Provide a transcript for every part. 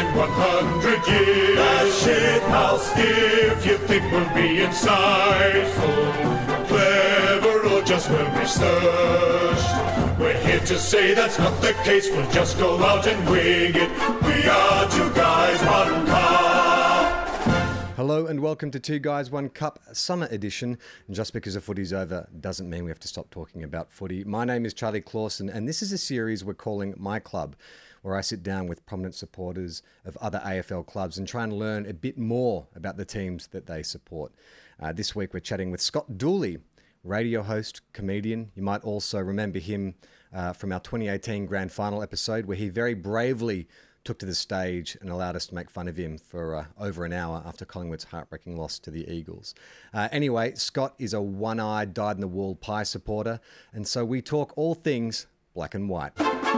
in 100 years. The shithouse, if you think we'll be insightful, clever, or just well researched, we're here to say that's not the case. We'll just go out and wing it. We are Two Guys, One Cup. Hello and welcome to Two Guys, One Cup Summer Edition. And just because the footy's over doesn't mean we have to stop talking about footy. My name is Charlie Clausen, and this is a series we're calling My Club, where I sit down with prominent supporters of other AFL clubs and try and learn a bit more about the teams that they support. This week we're chatting with Scott Dooley, radio host, comedian. You might also remember him from our 2018 Grand Final episode, where he very bravely took to the stage and allowed us to make fun of him for over an hour after Collingwood's heartbreaking loss to the Eagles. Anyway, Scott is a one-eyed, dyed-in-the-wool Pie supporter, and so we talk all things black and white.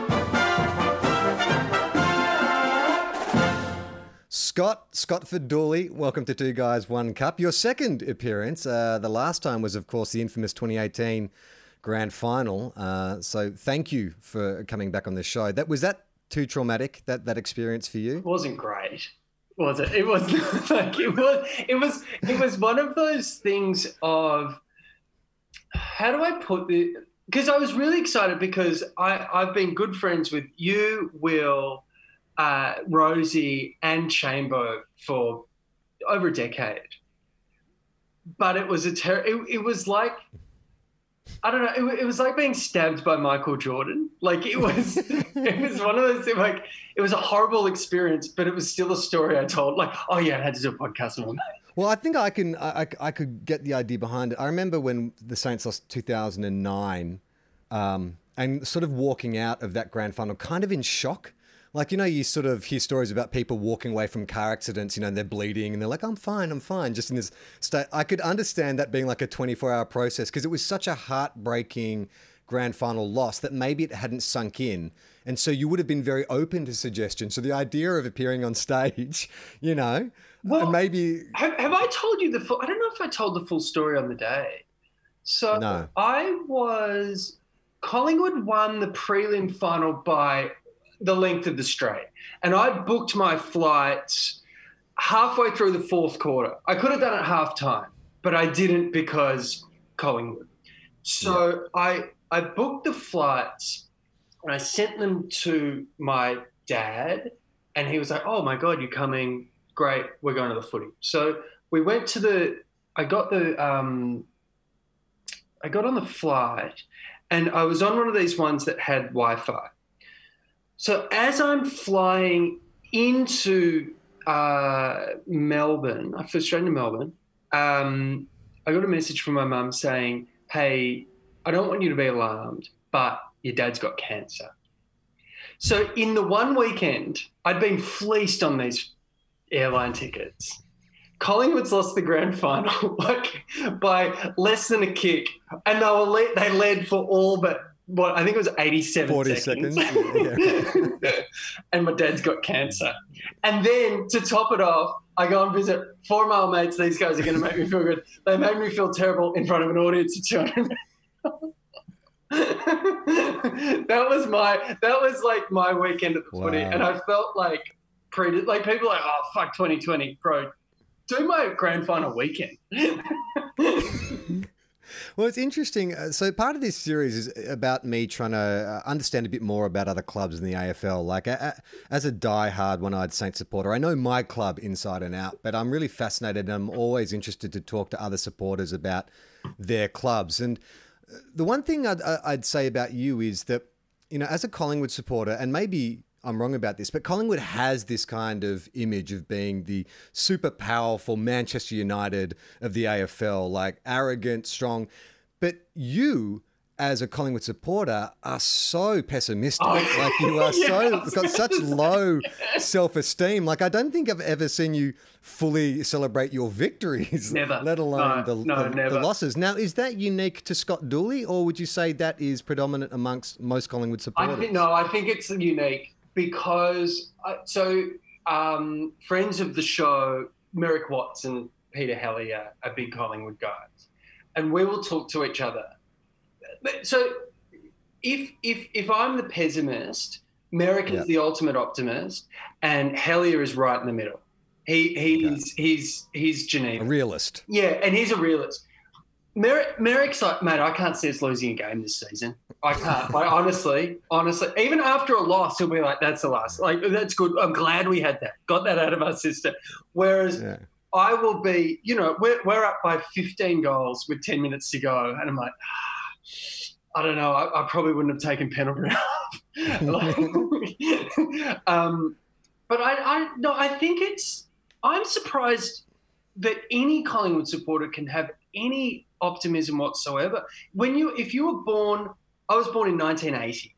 Scott Dooley, welcome to Two Guys, One Cup. Your second appearance. The last time was, of course, the infamous 2018 Grand Final. So thank you for coming back on the show. Was that too traumatic, that experience for you? It wasn't great, was it? It was like it was one of those things of, how do I put this? Because I was really excited because I've been good friends with you, Will, Rosie and Chambo for over a decade. But it was it was like, I don't know, it was like being stabbed by Michael Jordan. Like it was one of those things, like it was a horrible experience, but it was still a story I told. Like, oh yeah, I had to do a podcast on that. Well, I think I could get the idea behind it. I remember when the Saints lost 2009 and sort of walking out of that Grand Final kind of in shock. Like, you know, you sort of hear stories about people walking away from car accidents, you know, and they're bleeding and they're like, I'm fine, just in this state. I could understand that being like a 24-hour process because it was such a heartbreaking Grand Final loss that maybe it hadn't sunk in. And so you would have been very open to suggestion. So the idea of appearing on stage, you know, well, maybe... Have I told you the full... I don't know if I told the full story on the day. So no. Collingwood won the prelim final by the length of the straight. And I booked my flights halfway through the fourth quarter. I could have done it half time, but I didn't because Collingwood. So yeah. I booked the flights and I sent them to my dad and he was like, oh my God, you're coming. Great. We're going to the footy. So we went to I got on the flight and I was on one of these ones that had Wi-Fi. So as I'm flying into Melbourne, I flew straight into Melbourne, I got a message from my mum saying, hey, I don't want you to be alarmed, but your dad's got cancer. So in the one weekend, I'd been fleeced on these airline tickets. Collingwood's lost the grand final by less than a kick, and they led for all but I think it was 87 40 seconds. Yeah. And my dad's got cancer. And then to top it off, I go and visit 4 Mile Mates. These guys are going to make me feel good. They made me feel terrible in front of an audience of 200. That was like my weekend at the footy. And I felt like people are like, oh, fuck 2020, bro. Do my grand final weekend. Well, it's interesting. So part of this series is about me trying to understand a bit more about other clubs in the AFL. Like as a die-hard one-eyed Saints supporter, I know my club inside and out, but I'm really fascinated and I'm always interested to talk to other supporters about their clubs. And the one thing I'd say about you is that, you know, as a Collingwood supporter, and maybe I'm wrong about this, but Collingwood has this kind of image of being the super powerful Manchester United of the AFL, like arrogant, strong. But you, as a Collingwood supporter, are so pessimistic. Like you are got such low self-esteem. Like I don't think I've ever seen you fully celebrate your victories, never. Let alone the losses. Now, is that unique to Scott Dooley, or would you say that is predominant amongst most Collingwood supporters? I think it's unique. Because, friends of the show, Merrick Watts and Peter Helly are big Collingwood guys. And we will talk to each other. So if I'm the pessimist, Merrick is the ultimate optimist, and Hellier is right in the middle. He's Geneva. A realist. Yeah, and he's a realist. Merrick's like, mate, I can't see us losing a game this season. I can't. Like, honestly, even after a loss, he'll be like, that's the last. Like, that's good. I'm glad we had that. Got that out of our system. Whereas I will be, we're up by 15 goals with 10 minutes to go. And I'm like, I don't know. I probably wouldn't have taken Pendlebury off. But I think I'm surprised that any Collingwood supporter can have any optimism whatsoever. If you were born, I was born in 1980.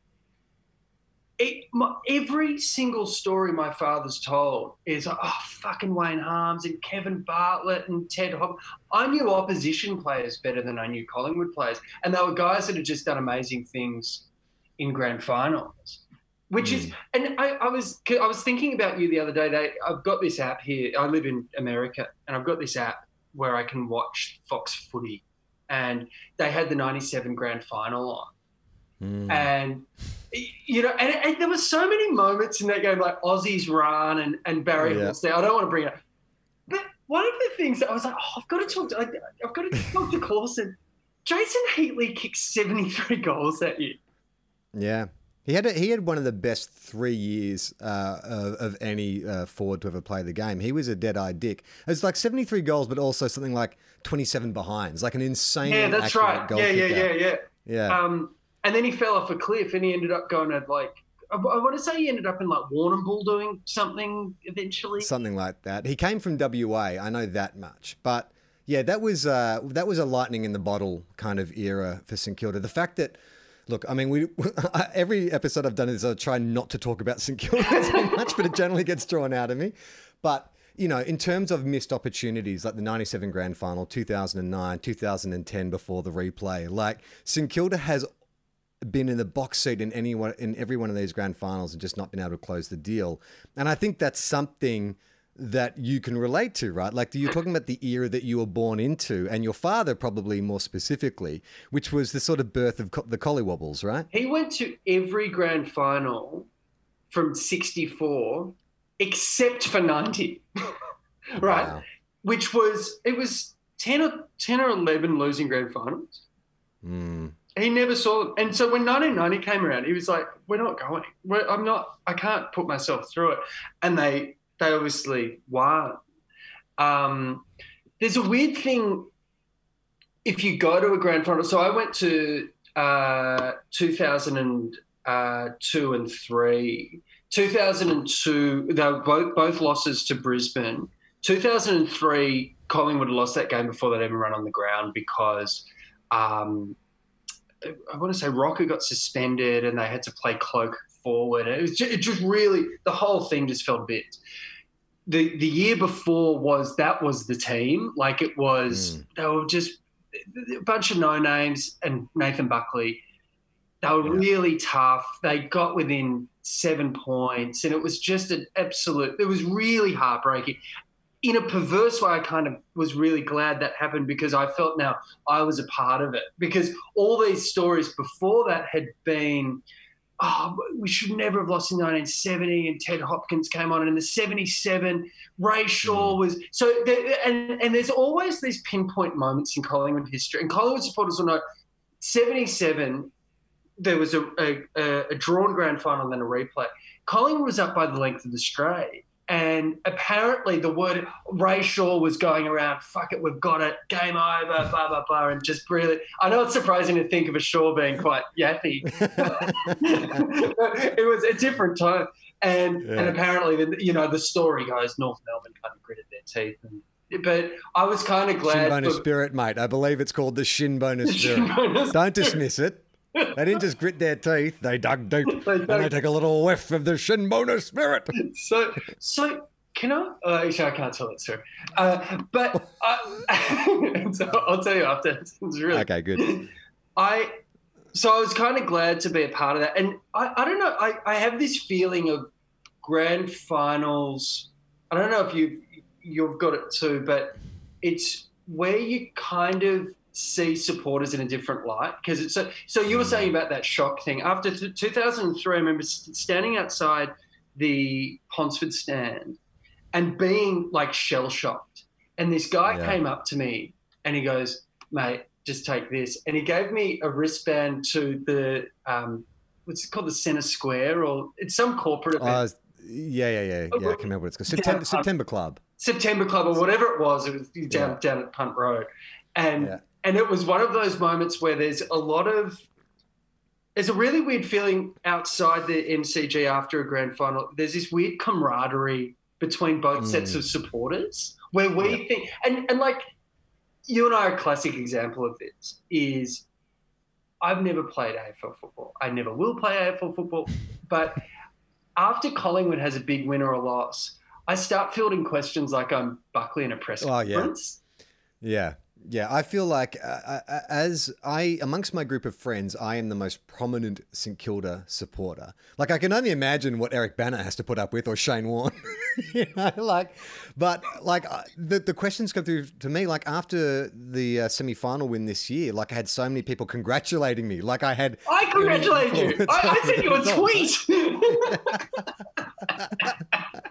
Every single story my father's told is, fucking Wayne Harms and Kevin Bartlett and Ted Hobb. I knew opposition players better than I knew Collingwood players. And they were guys that had just done amazing things in grand finals. Which is, and I was thinking about you the other day. I've got this app here. I live in America, and I've got this app where I can watch Fox Footy, and they had the '97 grand final on, and and there were so many moments in that game, like Aussie's run and Barry Hill's there. I don't want to bring it up, but one of the things that I was like, I've got to talk to Clausen. Jason Heatley kicked 73 goals that year. Yeah. He had one of the best 3 years of any forward to ever play the game. He was a dead-eyed dick. It's like 73 goals, but also something like 27 behinds, like an insane. Yeah, that's right. Goal Yeah. And then he fell off a cliff, and he ended up going to I want to say he ended up in Warrnambool doing something eventually. Something like that. He came from WA. I know that much, but yeah, that was a lightning in the bottle kind of era for St Kilda. The fact that. Look, I mean, every episode I've done is I try not to talk about St Kilda too much, but it generally gets drawn out of me. But, in terms of missed opportunities, like the 97 grand final, 2009, 2010 before the replay, like St Kilda has been in the box seat in every one of these grand finals and just not been able to close the deal. And I think that's something that you can relate to, right? Like you're talking about the era that you were born into, and your father probably more specifically, which was the sort of birth of the Collywobbles, right? He went to every grand final from 64 except for 90, right? Wow. It was 10 or 11 losing grand finals. He never saw them. And so when 1990 came around, he was like, we're not going. I can't put myself through it. And they obviously won. There's a weird thing if you go to a grand final. So I went to 2002 and 3. 2002, they were both losses to Brisbane. 2003, Collingwood lost that game before they'd even run on the ground because I want to say Rocker got suspended and they had to play Cloak forward. It just really, the whole thing just fell bits. The year before was the team. Like it was, they were just a bunch of no-names and Nathan Buckley. They were really tough. They got within 7 points and it was just it was really heartbreaking. In a perverse way, I kind of was really glad that happened because I felt now I was a part of it, because all these stories before that had been, we should never have lost in 1970 and Ted Hopkins came on, and in the 77, Ray Shaw was – so and there's always these pinpoint moments in Collingwood history, and Collingwood supporters will know 77 there was a drawn grand final and then a replay. Collingwood was up by the length of the straight. And apparently the word Ray Shaw was going around, fuck it, we've got it, game over, blah, blah, blah, and just really – I know it's surprising to think of a Shaw being quite yappy. It was a different time. And apparently, the story goes North Melbourne kind of gritted their teeth. But I was kind of glad – Shinboner spirit, mate. I believe it's called the Shinboner spirit. Don't dismiss it. They didn't just grit their teeth; they dug deep, and they take a little whiff of the Shinboner spirit. So can I? Actually, I can't tell that story. But so I'll tell you after. It's really okay. Good. So I was kind of glad to be a part of that, and I don't know. I have this feeling of grand finals. I don't know if you've got it too, but it's where you kind of see supporters in a different light because it's so you were saying about that shock thing after 2003. I remember standing outside the Ponsford stand and being like shell shocked, and this guy came up to me and he goes, "Mate, just take this," and he gave me a wristband to the what's it called, the Centre Square, or it's some corporate event. Yeah. I can remember what it's called. September Club or whatever it was. It was down at Punt Road, and it was one of those moments where there's a really weird feeling outside the MCG after a grand final. There's this weird camaraderie between both sets of supporters where we think, and like you and I are a classic example of this, is I've never played AFL football. I never will play AFL football. But after Collingwood has a big win or a loss, I start fielding questions like I'm Buckley in a press conference. Yeah, I feel like amongst my group of friends, I am the most prominent St Kilda supporter. Like, I can only imagine what Eric Banner has to put up with, or Shane Warne. The questions come through to me, like after the semi-final win this year, like I had so many people congratulating me. Like I congratulated you. I sent you a tweet.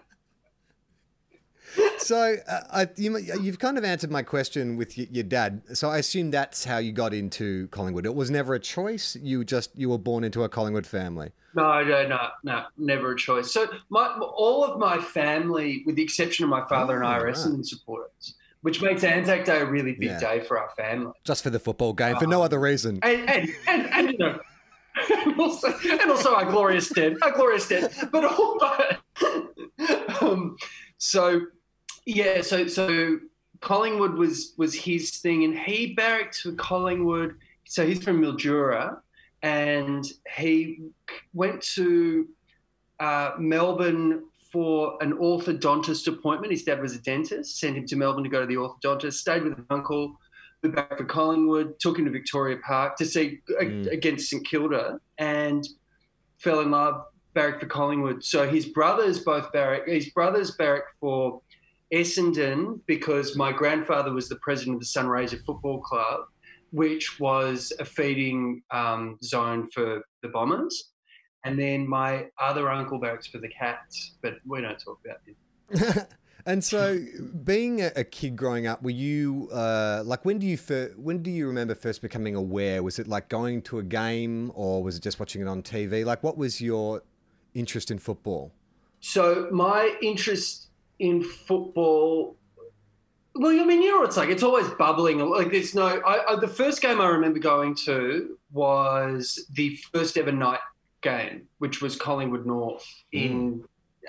So you've kind of answered my question with your dad. So I assume that's how you got into Collingwood. It was never a choice. You were born into a Collingwood family. No, never a choice. So all of my family, with the exception of my father and I, are Essendon supporters, which makes Anzac Day a really big day for our family. Just for the football game, for no other reason. And you know, and also our glorious dead. But so Collingwood was his thing, and he barracked for Collingwood. So he's from Mildura, and he went to Melbourne for an orthodontist appointment. His dad was a dentist, sent him to Melbourne to go to the orthodontist, stayed with an uncle, moved back for Collingwood, took him to Victoria Park to see against St Kilda, and fell in love, barracked for Collingwood. So his brothers barracked for Essendon because my grandfather was the president of the Sunraysia Football Club, which was a feeding zone for the Bombers. And then my other uncle barracks for the Cats, but we don't talk about him. And so being a kid growing up, were you when do you remember first becoming aware? Was it like going to a game, or was it just watching it on TV? Like, what was your interest in football? So my interest in football, well, I mean, you know what it's like. It's always bubbling. Like there's the first game I remember going to was the first ever night game, which was Collingwood North in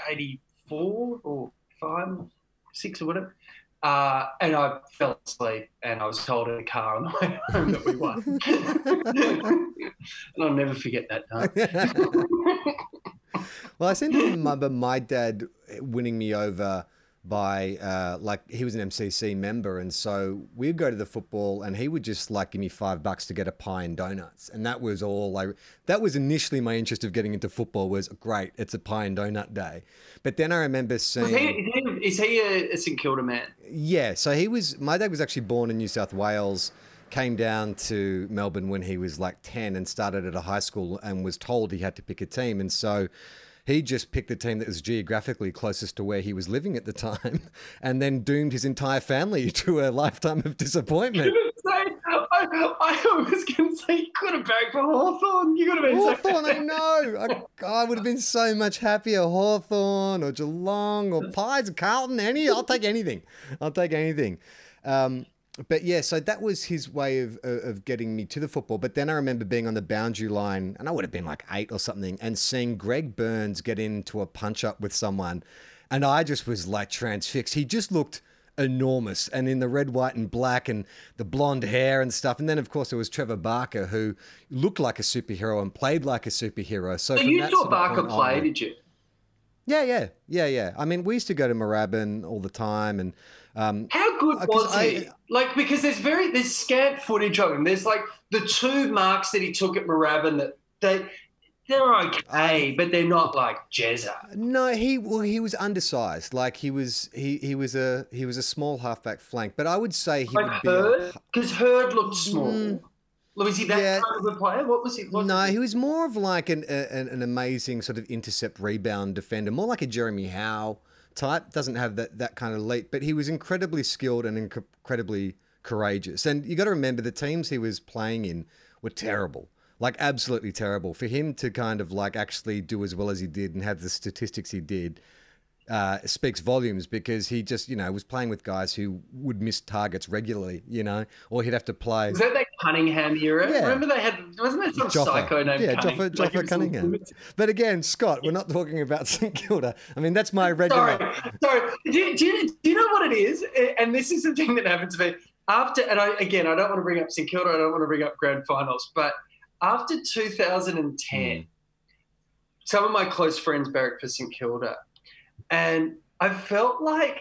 84 or 5, 6 or whatever. And I fell asleep, and I was told in a car on the way home that we won. And I'll never forget that night. Well, I seem to remember my dad winning me over by he was an MCC member, and so we'd go to the football, and he would just give me $5 to get a pie and donuts, and that was all. That was initially my interest of getting into football. Was great. It's a pie and donut day, but then I remember seeing. Is he a St Kilda man? Yeah, so he was. My dad was actually born in New South Wales. Came down to Melbourne when he was 10 and started at a high school, and was told he had to pick a team, and so. He just picked the team that was geographically closest to where he was living at the time, and then doomed his entire family to a lifetime of disappointment. I was going to say, you could have backed for Hawthorn. You could have been Hawthorn, I know. I would have been so much happier. Hawthorn or Geelong or Pies or Carlton. I'll take anything. But yeah, so that was his way of getting me to the football. But then I remember being on the boundary line, and I would have been 8 or something, and seeing Greg Burns get into a punch-up with someone. And I just was transfixed. He just looked enormous, and in the red, white, and black, and the blonde hair and stuff. And then, of course, there was Trevor Barker, who looked like a superhero and played like a superhero. So you saw Barker play, did you? Yeah. I mean, we used to go to Moorabbin all the time, and how good was he? Because there's scant footage of him. There's the 2 marks that he took at Moorabbin that they're okay, but they're not like Jezza. No, he was undersized. Like he was a small halfback flank. But I would say he Like would Hurd, because Hurd looked small. Was he that Yeah. kind of a player? What was he? No, he was more of like an amazing sort of intercept rebound defender, more like a Jeremy Howe type. Doesn't have that kind of leap, but he was incredibly skilled and incredibly courageous. And you got to remember the teams he was playing in were terrible, like absolutely terrible. For him to kind of like actually do as well as he did and have the statistics he did speaks volumes, because he just, was playing with guys who would miss targets regularly, or he'd have to play. Was that Cunningham era? Yeah. Remember wasn't there some Joffa. psycho named Cunningham? Joffa Cunningham. But again, Scott, we're not talking about St Kilda. I mean, that's my regular. Sorry. Do you know what it is? And this is the thing that happened to me after. And I don't want to bring up St Kilda. I don't want to bring up grand finals. But after 2010, some of my close friends barracked for St Kilda. And I felt like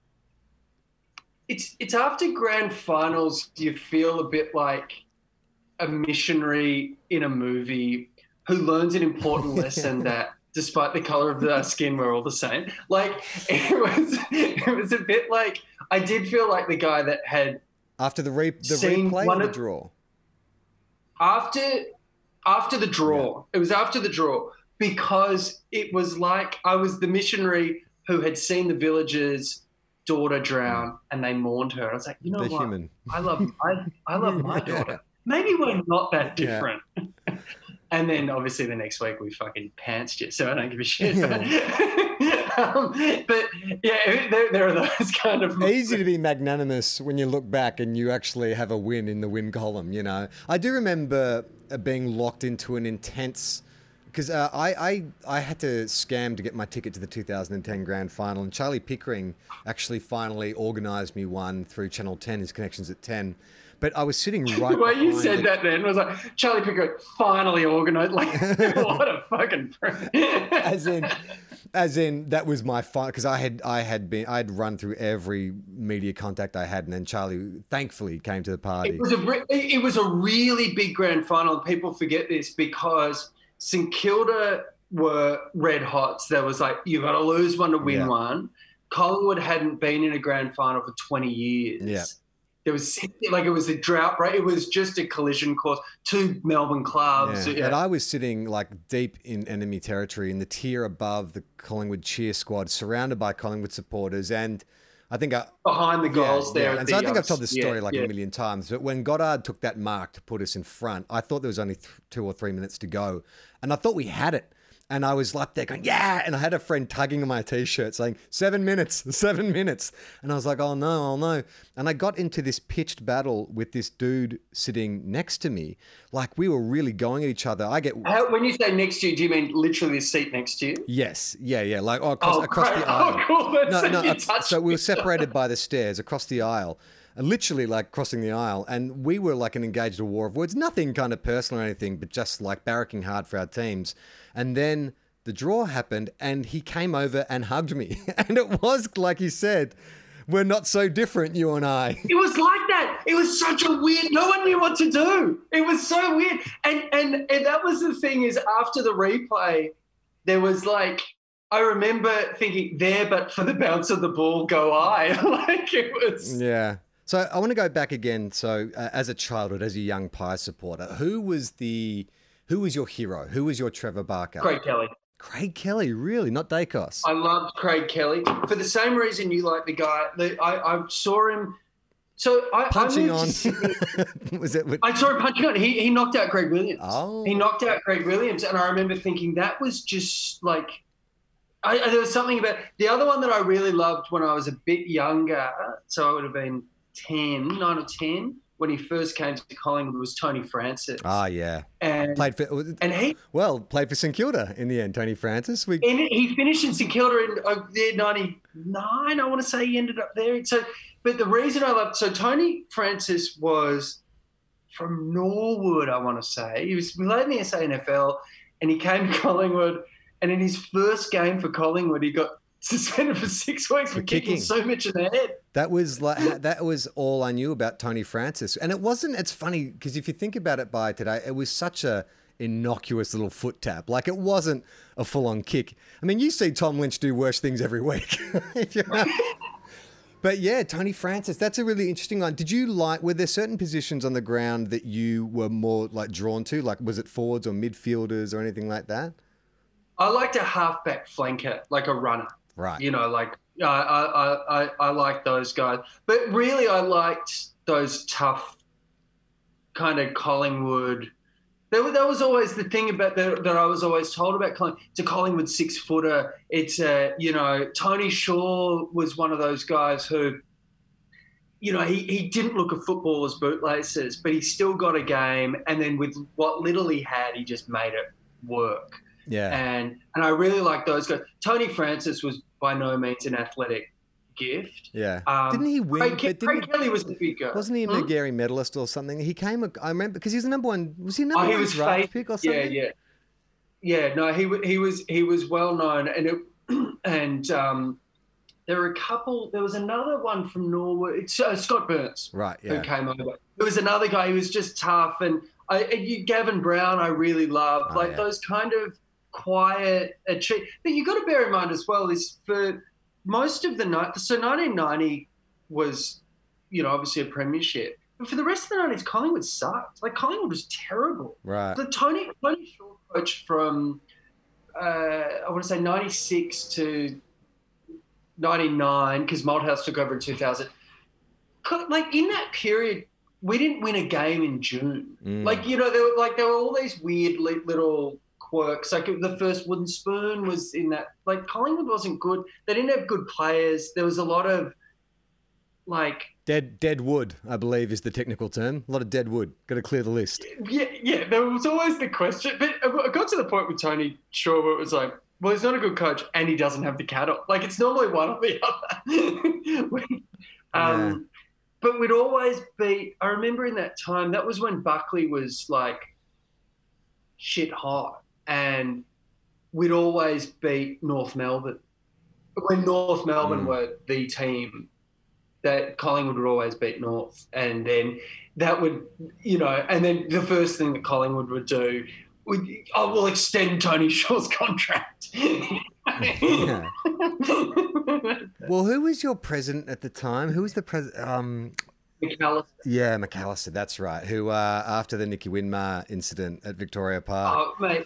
it's after grand finals you feel a bit like a missionary in a movie who learns an important lesson that despite the color of their skin, we're all the same. Like it was a bit like I did feel like the guy that had after the replay or the draw. After the draw, It was after the draw. Because it was like I was the missionary who had seen the villager's daughter drown and they mourned her. I was like, you know They're what? human. I love my daughter. Maybe we're not that different. Yeah. And then obviously the next week we fucking pantsed you, so I don't give a shit. But yeah, there are those kind of easy to be magnanimous when you look back and you actually have a win in the win column. I do remember being locked into an intense. Because I had to scam to get my ticket to the 2010 grand final, and Charlie Pickering actually finally organised me one through Channel 10, his connections at 10. But I was sitting right. The way you said that then was like Charlie Pickering finally organised. Like what a fucking prick. As in that was my final, because I'd run through every media contact I had, and then Charlie thankfully came to the party. It was a really big grand final. People forget this because St Kilda were red hots. There was like, you got to lose one to win one. Collingwood hadn't been in a grand final for 20 years. Yeah. There was like, it was a drought break. It was just a collision course. Two Melbourne clubs. Yeah. And I was sitting like deep in enemy territory in the tier above the Collingwood cheer squad, surrounded by Collingwood supporters. And I think behind the goals there. And so I think I've told this story a million times, but when Goddard took that mark to put us in front, I thought there was only 2 or 3 minutes to go. And I thought we had it. And I was up there going, yeah. And I had a friend tugging on my T-shirt saying, 7 minutes. And I was like, oh no. And I got into this pitched battle with this dude sitting next to me. Like we were really going at each other. When you say next to you, do you mean literally the seat next to you? Yes. Yeah. Like across the aisle. Oh, cool. So we were separated by the stairs across the aisle. Literally like crossing the aisle, and we were like engaged in a war of words, nothing kind of personal or anything, but just like barracking hard for our teams. And then the draw happened and he came over and hugged me. And it was like he said, we're not so different, you and I. It was like that. It was such a weird, no one knew what to do. It was so weird. And that was the thing is after the replay, there was like, I remember thinking there, but for the bounce of the ball, go I. Like it was. Yeah. So I want to go back again. So as a childhood, as a young Pies supporter, who was your hero? Who was your Trevor Barker? Craig Kelly. Craig Kelly, really? Not Dacos? I loved Craig Kelly. For the same reason you like the guy. I saw him. So punching on. Was it? I saw him punching on. He knocked out Greg Williams. Oh. He knocked out Greg Williams. And I remember thinking that was just like, there was something about the other one that I really loved when I was a bit younger. So I would have been 9 or 10 when he first came to Collingwood was Tony Francis. Ah, yeah. And played for St Kilda in the end, Tony Francis. He finished in St Kilda in 99, I want to say he ended up there. So, but the reason I loved, so Tony Francis was from Norwood, I want to say. He played in the SANFL and he came to Collingwood, and in his first game for Collingwood, he got suspended for 6 weeks for kicking so much in the head. That was all I knew about Tony Francis. And it's funny because if you think about it by today, it was such a innocuous little foot tap. Like, it wasn't a full-on kick. I mean, you see Tom Lynch do worse things every week. But yeah, Tony Francis, that's a really interesting one. Were there certain positions on the ground that you were more like drawn to? Like, was it forwards or midfielders or anything like that? I liked a halfback flanker, like a runner. Right. You know, like I like those guys. But really, I liked those tough kind of Collingwood. That was always the thing about that I was always told about Collingwood. It's a Collingwood 6-footer. It's Tony Shaw was one of those guys who, you know, he didn't look a footballer's bootlaces, but he still got a game. And then with what little he had, he just made it work. Yeah. And I really like those guys. Tony Francis was by no means an athletic gift. Yeah. Didn't he win? Craig Kelly was the big guy. Wasn't he a Magarey medalist or something? He came, I remember, because he was the number one. Was he number one draft pick or something? Yeah. No, he was well known, and there were a couple. There was another one from Norway. It's Scott Burns, right? Yeah. Who came over. There was another guy who was just tough, and Gavin Brown I really loved. Those kind of quiet, achieve. But you got to bear in mind as well is for most of the night. So 1990 was, you know, obviously a premiership. But for the rest of the 90s, Collingwood sucked. Like, Collingwood was terrible. Right. So Tony Shaw coached from, I want to say 96 to 99, because Malthouse took over in 2000. Like, in that period, we didn't win a game in June. Like, you know, there were all these weird little quirks. Like, the first wooden spoon was in that. Like, Collingwood wasn't good. They didn't have good players. There was a lot of, like... Dead wood, I believe, is the technical term. A lot of dead wood. Got to clear the list. Yeah. There was always the question. But it got to the point with Tony Shaw where it was like, well, he's not a good coach and he doesn't have the cattle. Like, it's normally one or the other. But we'd always be... I remember in that time, that was when Buckley was, like, shit hot. And we'd always beat North Melbourne. When North Melbourne were the team, that Collingwood would always beat North. And then that would, you know, and then the first thing that Collingwood would do, we'll extend Tony Shaw's contract. Yeah. Well, who was your president at the time? Who was the president? McAllister. Yeah, McAllister, that's right. Who, after the Nicky Winmar incident at Victoria Park. Oh, mate.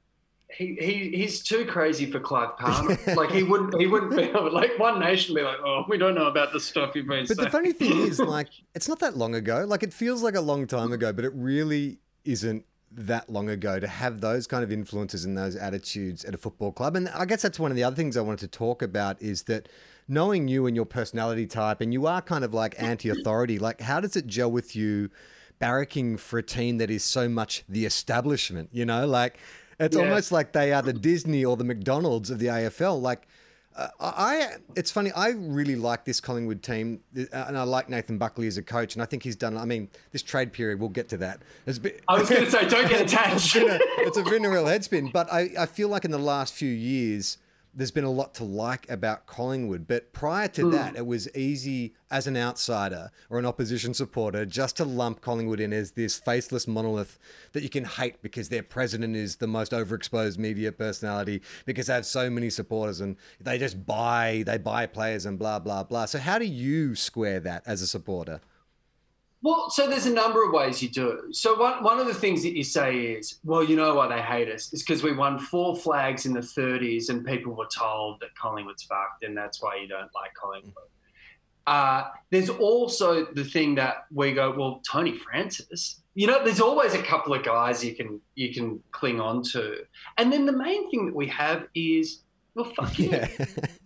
He's too crazy for Clive Palmer. Like, he wouldn't be able, like, One Nation would be like, oh, we don't know about the stuff you've been saying. But the funny thing is, like, it's not that long ago. Like, it feels like a long time ago, but it really isn't that long ago to have those kind of influences and those attitudes at a football club. And I guess that's one of the other things I wanted to talk about is that knowing you and your personality type, and you are kind of like anti-authority, like, how does it gel with you barracking for a team that is so much the establishment, you know, like... It's almost like they are the Disney or the McDonald's of the AFL. Like, it's funny. I really like this Collingwood team, and I like Nathan Buckley as a coach. And I think he's done. I mean, this trade period, we'll get to that. I was going to say, don't get attached. It's been a real headspin. But I feel like in the last few years, there's been a lot to like about Collingwood. But prior to that, it was easy as an outsider or an opposition supporter just to lump Collingwood in as this faceless monolith that you can hate because their president is the most overexposed media personality, because they have so many supporters and they buy players and blah, blah, blah. So how do you square that as a supporter? Well, so there's a number of ways you do it. So one of the things that you say is, well, you know why they hate us? It's because we won 4 flags in the 30s and people were told that Collingwood's fucked and that's why you don't like Collingwood. There's also the thing that we go, well, Tony Francis. You know, there's always a couple of guys you can cling on to. And then the main thing that we have is, well, fuck you. Yeah.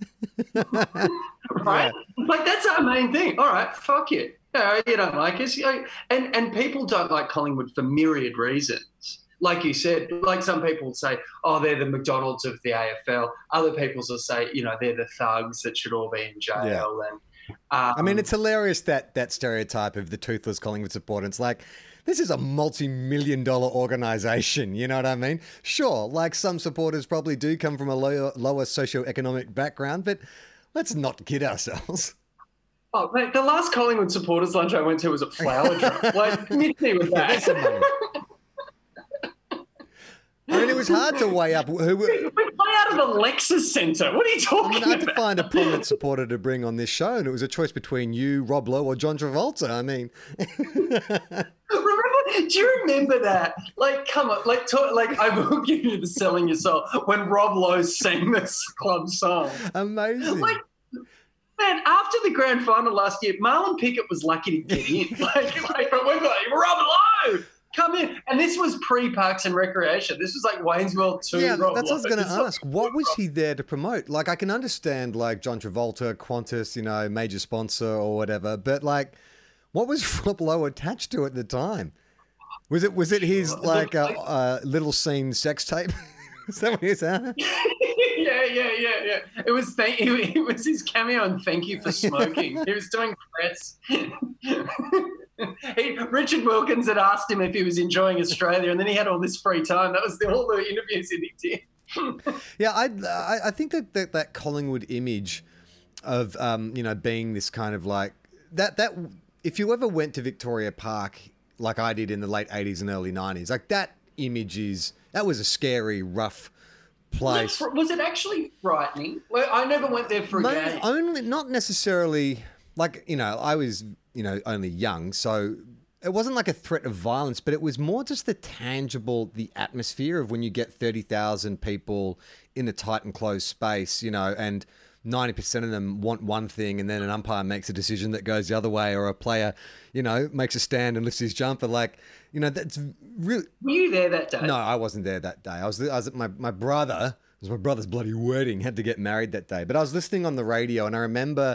Right? Yeah. Like, that's our main thing. All right, fuck you. No, you don't like us. And people don't like Collingwood for myriad reasons. Like you said, like some people will say, oh, they're the McDonald's of the AFL. Other people will say, you know, they're the thugs that should all be in jail. Yeah. And I mean, it's hilarious that stereotype of the toothless Collingwood supporter. It's like, this is a multi-million-dollar organisation, you know what I mean? Sure, like some supporters probably do come from a lower socioeconomic background, but let's not kid ourselves. Oh, mate, the last Collingwood supporters lunch I went to was at Flower Drum. Like, miss me with that. I mean, it was hard to weigh up who. We play out of the Lexus Centre. What are you talking I had to about? find a prominent supporter to bring on this show, and it was a choice between you, Rob Lowe, or John Travolta. I mean, Do you remember that? Like, come on, I will give you the selling your soul when Rob Lowe sang this club song. amazing. Like, man, after the grand final last year, Marlon Pickett was lucky to get in. But we're like, Rob Lowe, come in. And this was pre-Parks and Recreation. This was like Wayne's World 2. Yeah, Rob that's what I was Lowe. going to ask. What was he there to promote? Like, I can understand, like, John Travolta, Qantas, major sponsor or whatever, but, like, what was Rob Lowe attached to at the time? Was it his, like, little scene sex tape? Is that what he said? Yeah. It was his cameo on Thank You for Smoking. He was doing press. Richard Wilkins had asked him if he was enjoying Australia, and then he had all this free time. That was all the interviews that he did. Yeah, I think that Collingwood image of being this kind of like that if you ever went to Victoria Park like I did in the late 80s and early 90s, like that image that was a scary, rough place. Was it actually frightening? Well, I never went there for a game. Only, not necessarily. Like, I was, only young, so it wasn't like a threat of violence, but it was more just the atmosphere of when you get 30,000 people in a tight and closed space, and 90% of them want one thing, and then an umpire makes a decision that goes the other way, or a player, makes a stand and lifts his jumper. Like, that's really. Were you there that day? No, I wasn't there that day. I was at my brother. It was my brother's bloody wedding. Had to get married that day, but I was listening on the radio, and I remember.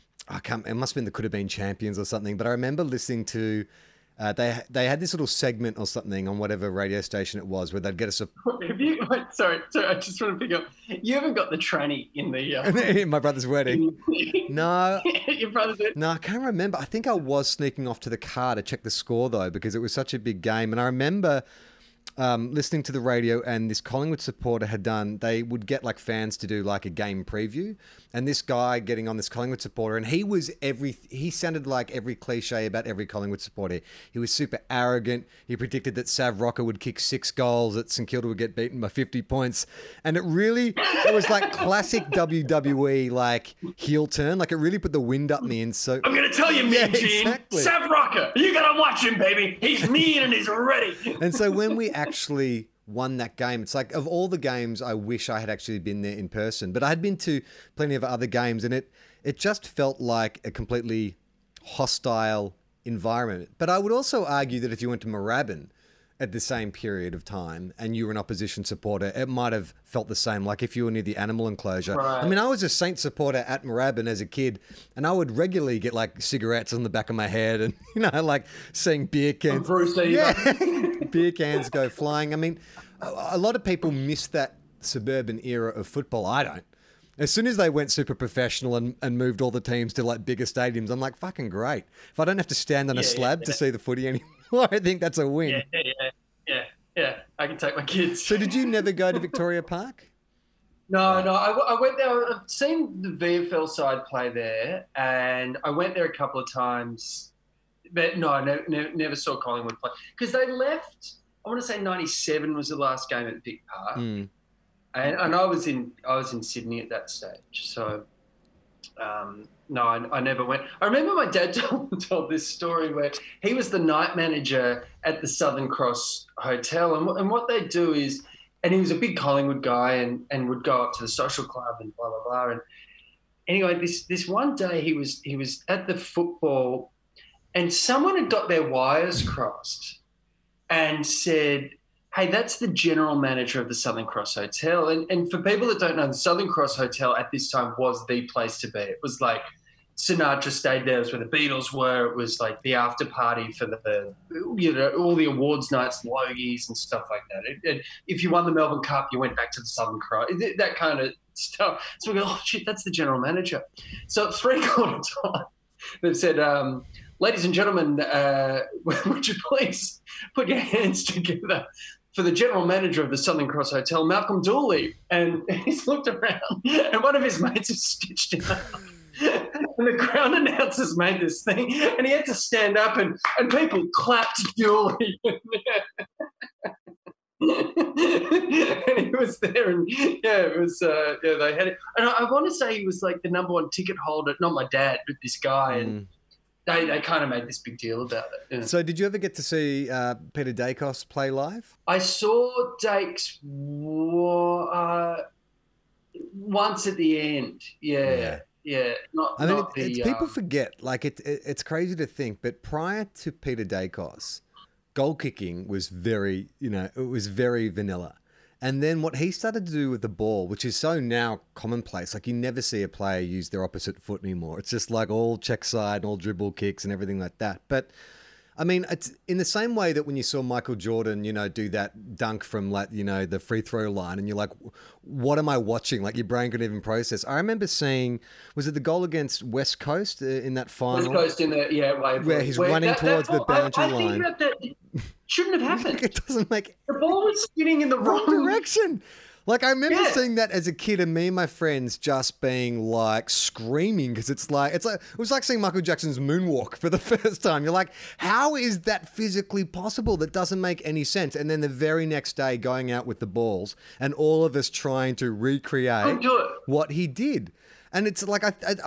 It must have been the Could Have Been Champions or something, but I remember listening to. They had this little segment or something on whatever radio station it was where they'd get us a. Sorry, I just want to pick up. You haven't got the tranny in the. My brother's wedding. No. Your brother's wedding? No, I can't remember. I think I was sneaking off to the car to check the score though, because it was such a big game, and I remember. Listening to the radio, and this Collingwood supporter they would get like fans to do like a game preview, and this guy getting on this Collingwood supporter, and he sounded like every cliche about every Collingwood supporter. He was super arrogant. He predicted that Sav Rocker would kick 6 goals, that St Kilda would get beaten by 50 points, and it was like classic WWE like heel turn. Like it really put the wind up me, and so I'm gonna tell you, Mean Gene, exactly. Sav Rocker, you gotta watch him, baby. He's mean and he's ready. And so when we actually won that game, it's like of all the games, I wish I had actually been there in person. But I had been to plenty of other games, and it just felt like a completely hostile environment. But I would also argue that if you went to Moorabbin at the same period of time and you were an opposition supporter, it might have felt the same, like if you were near the animal enclosure. Right. I mean, I was a Saints supporter at Moorabbin as a kid, and I would regularly get like cigarettes on the back of my head and, like seeing beer cans. Bruce Lee. Yeah. Beer cans go flying. I mean, a lot of people miss that suburban era of football. I don't. As soon as they went super professional and moved all the teams to like bigger stadiums, I'm like, fucking great. If I don't have to stand on a slab to see the footy anymore, I think that's a win. Yeah. I can take my kids. So did you never go to Victoria Park? No. I went there. I've seen the VFL side play there, and I went there a couple of times. But no, never saw Collingwood play because they left. I want to say 97 was the last game at Vic Park, and I was in Sydney at that stage. So no, I never went. I remember my dad told this story where he was the night manager at the Southern Cross Hotel, and what they do is, and he was a big Collingwood guy and would go up to the social club and blah blah blah. And anyway, this one day he was at the football. And someone had got their wires crossed and said, hey, that's the general manager of the Southern Cross Hotel. And for people that don't know, the Southern Cross Hotel at this time was the place to be. It was like Sinatra stayed there. It was where the Beatles were. It was like the after party for all the awards nights, Logies and stuff like that. And if you won the Melbourne Cup, you went back to the Southern Cross, that kind of stuff. So we go, oh, shit, that's the general manager. So at 3/4 time, they've said, ladies and gentlemen, would you please put your hands together for the general manager of the Southern Cross Hotel, Malcolm Dooley? And he's looked around, and one of his mates has stitched him up. And the ground announcers made this thing, and he had to stand up, and people clapped Dooley. and he was there, and it was they had it, and I want to say he was like the number one ticket holder, not my dad, but this guy, and they kind of made this big deal about it. Yeah. So did you ever get to see Peter Dacos play live? I saw Dakes once at the end. Yeah. People forget. Like it's crazy to think, but prior to Peter Dacos, goal kicking was very vanilla. And then what he started to do with the ball, which is so now commonplace, like you never see a player use their opposite foot anymore. It's just like all check side, all dribble kicks and everything like that. But I mean, it's in the same way that when you saw Michael Jordan, do that dunk from the free throw line and you're like, what am I watching? Like your brain couldn't even process. I remember seeing, was it the goal against West Coast in that final? West Coast where he's running towards the boundary line. I think that shouldn't have happened. It doesn't make... The ball was spinning in the wrong direction. Like, I remember seeing that as a kid and me and my friends just being like screaming because it was like seeing Michael Jackson's moonwalk for the first time. You're like, how is that physically possible? That doesn't make any sense. And then the very next day going out with the balls and all of us trying to recreate what he did. And it's like,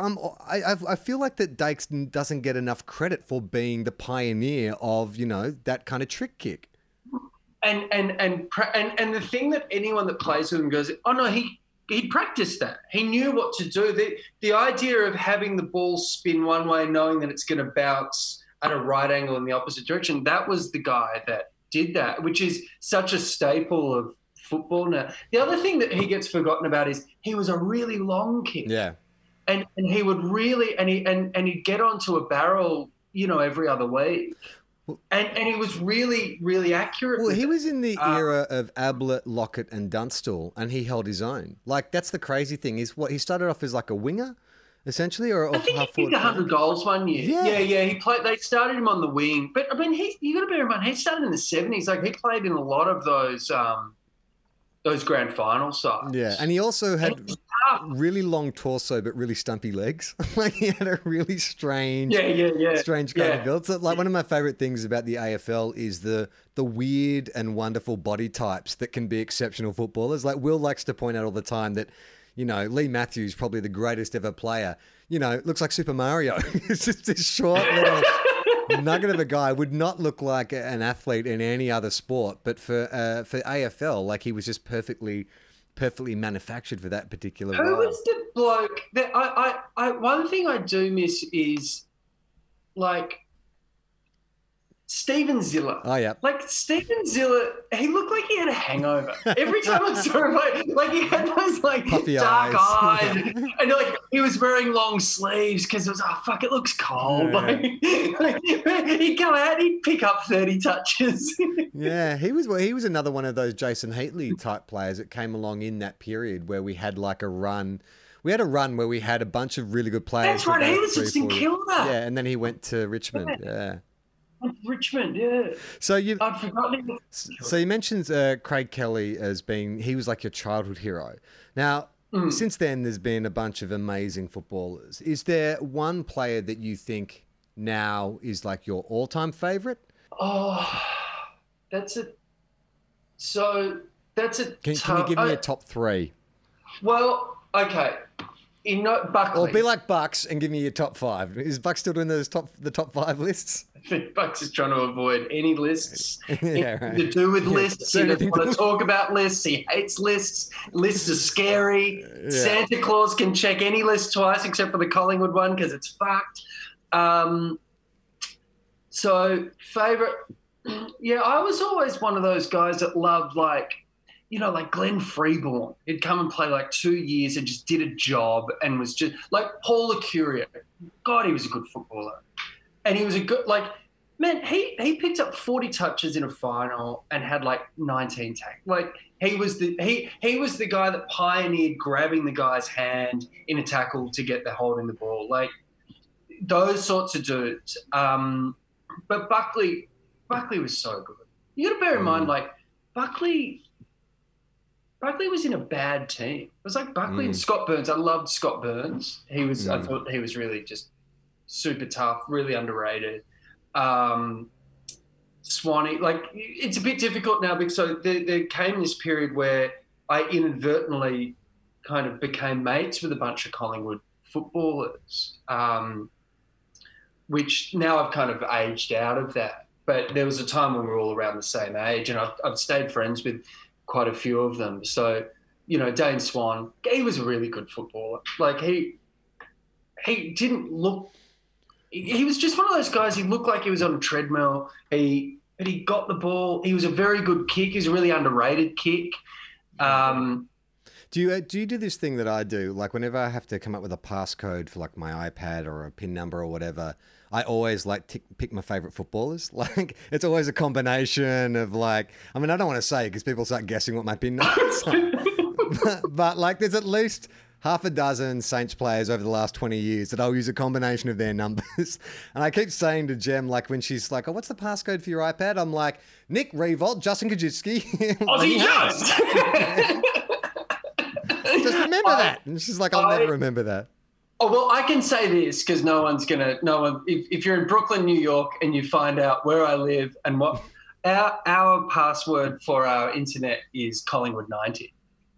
I feel like that Dakes doesn't get enough credit for being the pioneer of, that kind of trick kick. And the thing that anyone that plays with him goes, oh no, he practiced that. He knew what to do. The idea of having the ball spin one way, knowing that it's going to bounce at a right angle in the opposite direction, that was the guy that did that, which is such a staple of football now. The other thing that he gets forgotten about is he was a really long kick. Yeah. And he would really, and he'd get onto a barrel, every other week. And he was really, really accurate. Well, he was in the era of Ablett, Lockett and Dunstall, and he held his own. Like, that's the crazy thing is what he started off as like a winger, essentially, or I think he kicked 100 goals one year. Yeah. He played. They started him on the wing, but I mean, you got to bear in mind he started in the 70s. Like he played in a lot of those grand final sides. Yeah, and he also had really long torso but really stumpy legs. Like he had a really strange, strange kind of build. So like one of my favorite things about the AFL is the weird and wonderful body types that can be exceptional footballers. Like Will likes to point out all the time that, Lee Matthews, probably the greatest ever player, looks like Super Mario. It's just this short little nugget of a guy, would not look like an athlete in any other sport, but for AFL, like he was just perfectly manufactured for that particular role. Who was the bloke that I one thing I do miss is like Steven Ziller. Oh, yeah. Like Steven Ziller, he looked like he had a hangover. Every time I saw him, like he had those like puffy dark eyes. Yeah. And like he was wearing long sleeves because it was, it looks cold. Yeah. Like, he'd go out, he'd pick up 30 touches. Yeah, he was another one of those Jason Heatley type players that came along in that period where we had like a run. We had a run where we had a bunch of really good players. That's right, he was just in Kilda. Yeah, and then he went to Richmond. Yeah. Richmond, yeah. So I'd forgotten. So you mentioned Craig Kelly as being, he was like your childhood hero. Now, since then, there's been a bunch of amazing footballers. Is there one player that you think now is like your all-time favorite? Oh, that's a. Can you give me a top three? Well, okay. Buckley. Or be like Bucks and give me your top five. Is Bucks still doing the top five lists? I think Bucks is trying to avoid any lists. Yeah, right. To do with lists. He doesn't want to talk about lists. He hates lists. Lists are scary. Yeah. Santa Claus can check any list twice except for the Collingwood one because it's fucked. So favourite, yeah, I was always one of those guys that loved like Glenn Freeborn. He'd come and play like 2 years and just did a job and was just like Paul Licuria. God, he was a good footballer. And he was a good, he picked up 40 touches in a final and had like 19 tackles. Like he was the guy that pioneered grabbing the guy's hand in a tackle to get the holding the ball. Like those sorts of dudes. But Buckley was so good. You got to bear in mind, like Buckley was in a bad team. It was like Buckley and Scott Burns. I loved Scott Burns. I thought he was really just super tough, really underrated. Swanee, like it's a bit difficult now because there came this period where I inadvertently kind of became mates with a bunch of Collingwood footballers, which now I've kind of aged out of that. But there was a time when we were all around the same age, and I've stayed friends with quite a few of them. So, Dane Swan, he was a really good footballer. Like he didn't look. He was just one of those guys. He looked like he was on a treadmill. But he got the ball. He was a very good kick. He was a really underrated kick. Do you do this thing that I do? Like whenever I have to come up with a passcode for like my iPad or a PIN number or whatever, I always pick my favorite footballers. Like it's always a combination of like, I mean, I don't want to say because people start guessing what my PIN number is. but like there's at least half a dozen Saints players over the last 20 years that I'll use a combination of their numbers. And I keep saying to Jem, like when she's like, oh, what's the passcode for your iPad? I'm like, Nick Revolt, Justin Kajitsky. Aussie Just! Just remember that. And she's like, I'll never remember that. Oh, well, I can say this because if you're in Brooklyn, New York, and you find out where I live and what our password for our internet is Collingwood 90.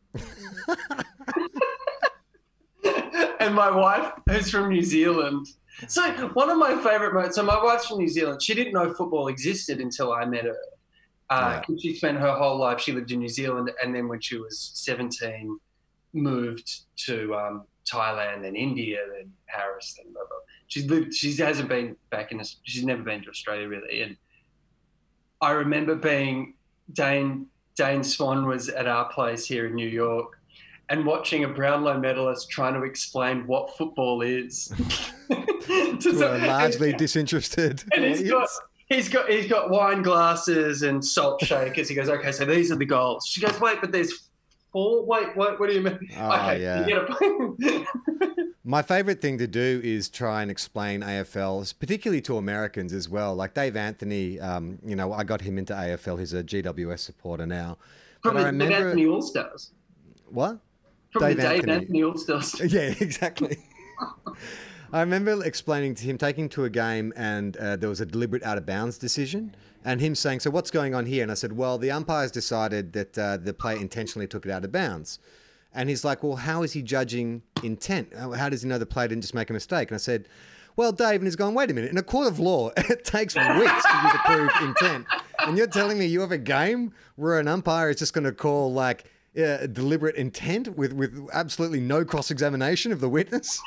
And my wife, who's from New Zealand. So one of my favourite moments, so my wife's from New Zealand. She didn't know football existed until I met her. She spent her whole life, she lived in New Zealand, and then when she was 17, moved to Thailand, then India, then Paris, then blah, blah. She's never been to Australia really. And I remember Dane Swan was at our place here in New York and watching a Brownlow medalist trying to explain what football is. To a largely disinterested audience. He's got wine glasses and salt shakers. He goes, okay, so these are the goals. She goes, wait, but there's 4. Wait, what do you mean? Okay, yeah. you get My favourite thing to do is try and explain AFL, particularly to Americans as well. Like Dave Anthony, I got him into AFL. He's a GWS supporter now. From the Dave Anthony All-Stars. What? From the Dave Anthony All-Stars. Yeah, exactly. I remember explaining to him, taking to a game and there was a deliberate out-of-bounds decision and him saying, so what's going on here? And I said, well, the umpires decided that the player intentionally took it out of bounds. And he's like, well, how is he judging intent? How does he know the player didn't just make a mistake? And I said, well, Dave, and he's going, wait a minute. In a court of law, it takes weeks for you to prove intent. And you're telling me you have a game where an umpire is just going to call like deliberate intent with absolutely no cross-examination of the witness?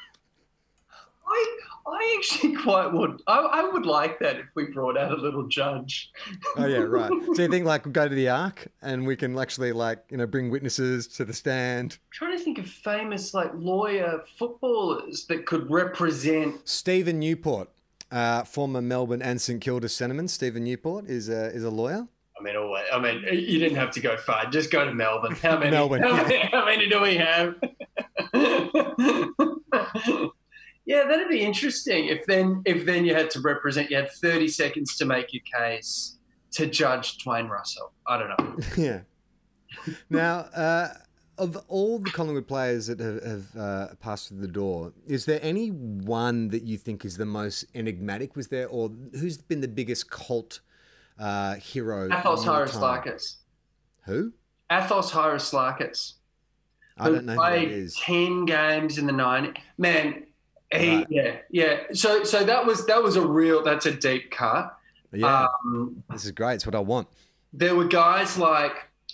I actually quite would. I would like that if we brought out a little judge. Oh, yeah, right. So you think like we'll go to the Arc and we can actually bring witnesses to the stand? I'm trying to think of famous lawyer footballers that could represent. Stephen Newport, former Melbourne and St Kilda centreman. Stephen Newport is a lawyer. I mean, you didn't have to go far. Just go to Melbourne. How many? Melbourne. How many do we have? Yeah, that'd be interesting. If then you had to represent, you had 30 seconds to make your case to Judge Dwayne Russell. I don't know. Yeah. Now, of all the Collingwood players that have passed through the door, is there any one that you think is the most enigmatic? Was there, or who's been the biggest cult hero? Athos Harris-Larkis. Who? Athos Harris-Larkis. I don't know who that is. 10 games in the 90s. Man. Right. Yeah. So that's a deep cut. Yeah. This is great. It's what I want. There were guys like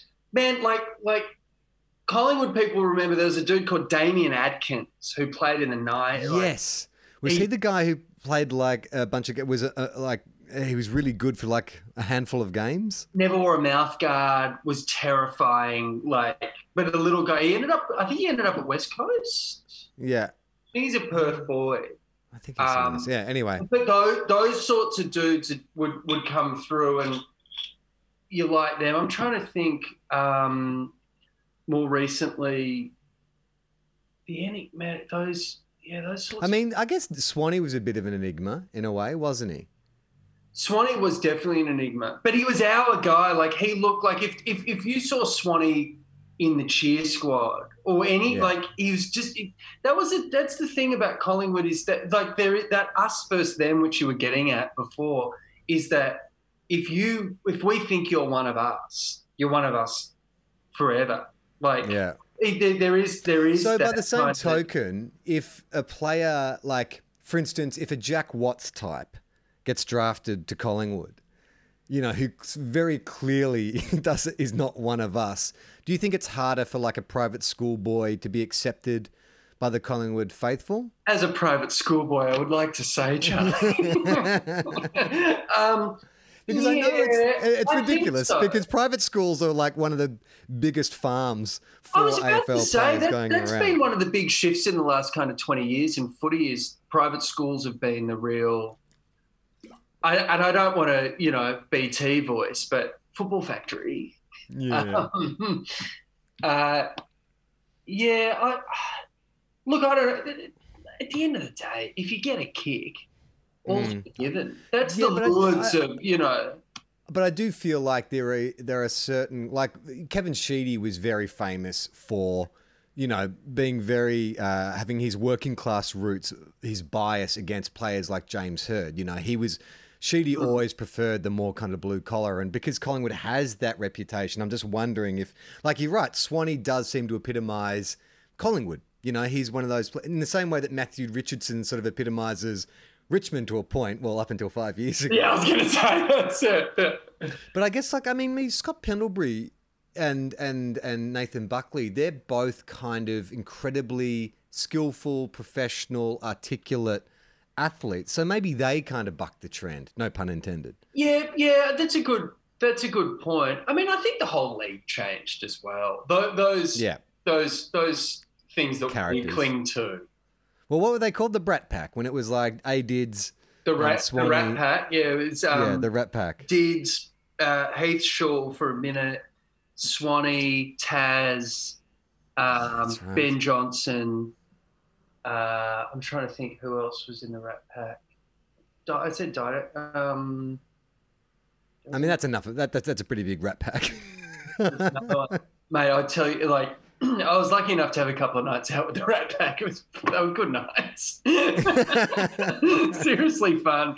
Collingwood people remember there was a dude called Damien Adkins who played in the night. Yes. Was he the guy who played like a bunch of, he was really good for like a handful of games? Never wore a mouth guard, was terrifying, but a little guy. I think he ended up at West Coast. Yeah. He's a Perth boy. I think he's yeah, anyway. But those sorts of dudes would come through and you like them. I'm trying to think more recently, the enigmatic, those sorts. I mean, I guess Swanee was a bit of an enigma in a way, wasn't he? Swanee was definitely an enigma, but he was our guy. Like he looked like if you saw Swanee in the cheer squad or any he was just that's the thing about Collingwood is that there that us versus them, which you were getting at before, is that if we think you're one of us, you're one of us forever. Like, Yeah. there is. So by that the same kind of- token, if a player like, for instance, if a Jack Watts type gets drafted to Collingwood, who very clearly is not one of us, do you think it's harder for like a private schoolboy to be accepted by the Collingwood faithful? As a private schoolboy, I would like to say, Charlie. Because I know it's I think ridiculous so. because private schools are like one of the biggest farms I for was about AFL to say players that going that's around. been one of the big shifts in the last kind of 20 years in footy is private schools have been the real. I don't want to, BT voice, but Football Factory. Yeah. Look, I don't know. At the end of the day, if you get a kick, all's forgiven. That's the but words of, But I do feel like there are certain, like Kevin Sheedy was very famous for, being very, having his working class roots, his bias against players like James Hird. Sheedy always preferred the more kind of blue collar, and because Collingwood has that reputation, I'm just wondering if, like you're right, Swanee does seem to epitomise Collingwood. He's one of those, in the same way that Matthew Richardson sort of epitomises Richmond to a point, well, up until 5 years ago. Yeah, I was going to say that's it. But I guess, Scott Pendlebury and Nathan Buckley, they're both kind of incredibly skillful, professional, articulate athletes. So maybe they kind of buck the trend. No pun intended. Yeah, that's a good point. I mean, I think the whole league changed as well. Those things that Characters. we cling to. Well, what were they called? The Brat Pack, when it was like A-Dids. The Rat Swanee. Pack, yeah, it was The Rat Pack. Dids, Heath Shaw for a minute, Swanee, Taz, Right. Ben Johnson. I'm trying to think who else was in the Rat Pack. I said Dido. I mean, that's enough. That's a pretty big Rat Pack. Mate, I tell you, like, I was lucky enough to have a couple of nights out with the Rat Pack. They were good nights. Seriously fun.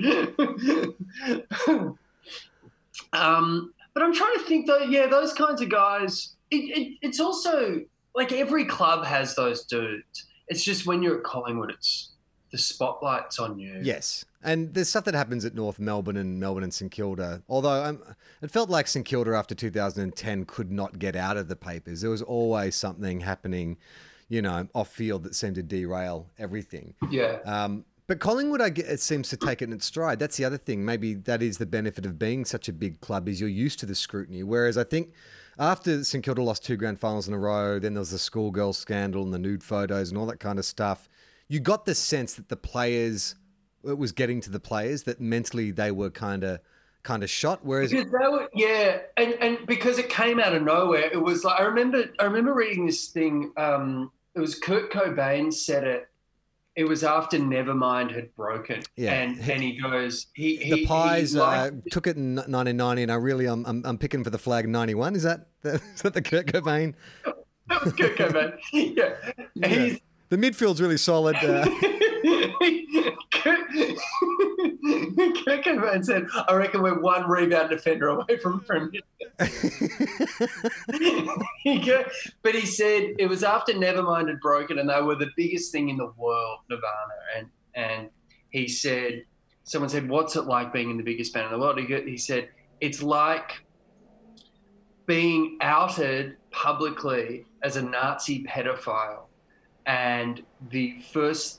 But I'm trying to think, though, yeah, those kinds of guys, it's also, like, every club has those dudes. It's just when you're at Collingwood, it's the spotlight's on you. Yes. And there's stuff that happens at North Melbourne and St Kilda. Although it felt like St Kilda after 2010 could not get out of the papers. There was always something happening, off field that seemed to derail everything. Yeah. But Collingwood, it seems to take it in its stride. That's the other thing. Maybe that is the benefit of being such a big club is you're used to the scrutiny. Whereas I think after St Kilda lost 2 grand finals in a row, then there was the schoolgirl scandal and the nude photos and all that kind of stuff. You got the sense that it was getting to the players, that mentally they were kind of shot. Whereas because they were, yeah, and because it came out of nowhere, it was like I remember reading this thing. It was Kurt Cobain said it. It was after Nevermind had broken, and he goes, the Pies took it in 1990, and I'm picking for the flag in 91. Is that the Kurt Cobain? That was Kurt Cobain. Yeah, yeah. The midfield's really solid. Kurt Cobain said, "I reckon we're one rebound defender away from Premier." But he said it was after Nevermind had broken, and they were the biggest thing in the world, Nirvana. And he said, someone said, "What's it like being in the biggest band in the world?" He said, "It's like being outed publicly as a Nazi pedophile, and the first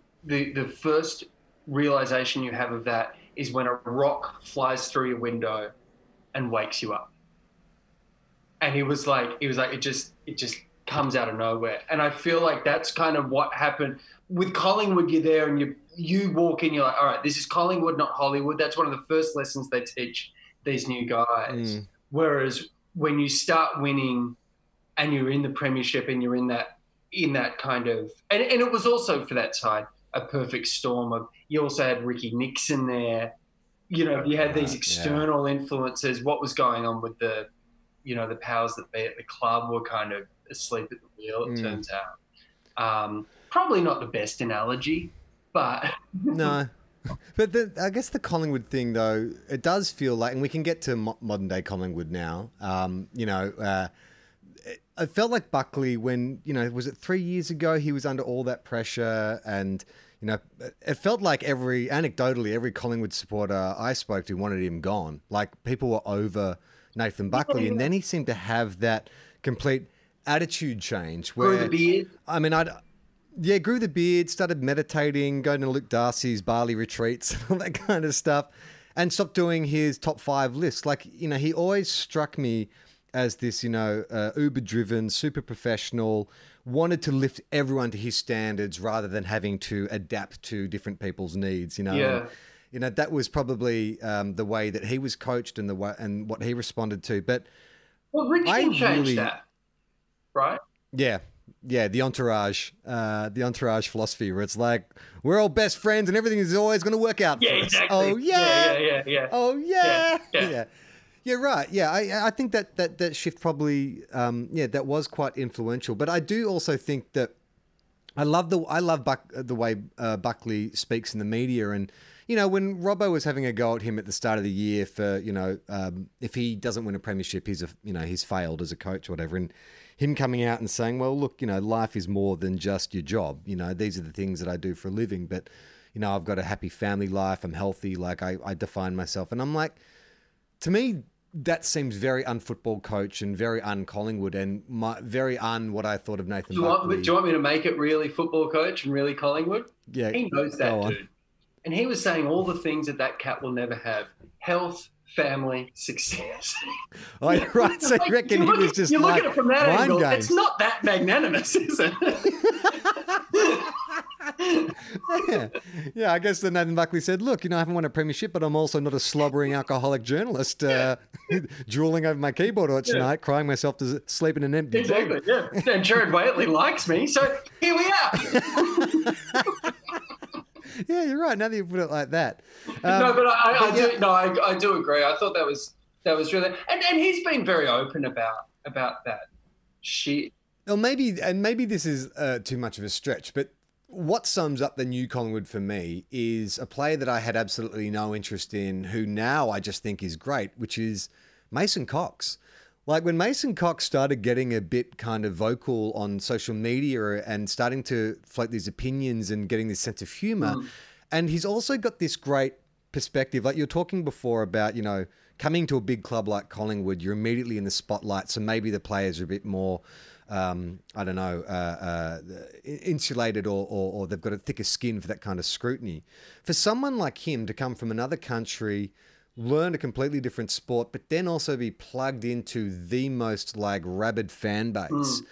realization you have of that is when a rock flies through your window and wakes you up." And he was like, it just comes out of nowhere. And I feel like that's kind of what happened with Collingwood. You're there and you walk in, you're like, all right, this is Collingwood, not Hollywood. That's one of the first lessons they teach these new guys. Whereas when you start winning and you're in the premiership and you're in that kind of, and it was also for that side, a perfect storm of, you also had Ricky Nixon there. You had these external influences. What was going on with the powers that be at the club were kind of asleep at the wheel, it turns out. Probably not the best analogy, but... No. But I guess the Collingwood thing, though, it does feel like, and we can get to modern day Collingwood now. It felt like Buckley when, was it 3 years ago? He was under all that pressure, and it felt like anecdotally, every Collingwood supporter I spoke to wanted him gone. Like people were over Nathan Buckley, and then he seemed to have that complete attitude change. Where, grew the beard. I mean, grew the beard, started meditating, going to Luke Darcy's Bali retreats, all that kind of stuff, and stopped doing his top 5 lists. Like, he always struck me as this, uber-driven, super professional, wanted to lift everyone to his standards rather than having to adapt to different people's needs, Yeah. And, that was probably the way that he was coached and what he responded to. But Richmond changed that, right? Yeah, the entourage philosophy, where it's like we're all best friends and everything is always going to work out for us. Exactly. Oh yeah, yeah. Oh yeah, Yeah. Yeah, right. Yeah, I think that shift probably, that was quite influential. But I do also think that I love the way Buckley speaks in the media, and when Robbo was having a go at him at the start of the year for if he doesn't win a premiership, he's failed as a coach or whatever, and him coming out and saying, well, look, life is more than just your job. These are the things that I do for a living, but I've got a happy family life. I'm healthy. Like I define myself, and I'm like, to me, that seems very un-football coach and very un-Collingwood and very what I thought of Nathan Buckley. Do you want me to make it really football coach and really Collingwood? Yeah. He knows that, dude. And he was saying all the things that cat will never have. Health, family, success. Oh, right. So you reckon he was just you look at it from that angle, games. It's not that magnanimous, is it? Yeah, I guess then Nathan Buckley said, look, I haven't won a premiership, but I'm also not a slobbering alcoholic journalist drooling over my keyboard each night, crying myself to sleep in an empty Exactly, bed. Yeah. And Jared Waitley likes me, so here we are. Yeah, you're right. Now that you put it like that. No, but I do agree. I thought that was really, and he's been very open about that shit. Well, maybe this is too much of a stretch, but what sums up the new Collingwood for me is a player that I had absolutely no interest in, who now I just think is great, which is Mason Cox. Like when Mason Cox started getting a bit kind of vocal on social media and starting to float these opinions and getting this sense of humor, and he's also got this great perspective. Like you're talking before about, coming to a big club like Collingwood, you're immediately in the spotlight. So maybe the players are a bit more, insulated or they've got a thicker skin for that kind of scrutiny. For someone like him to come from another country, learn a completely different sport, but then also be plugged into the most like rabid fan base.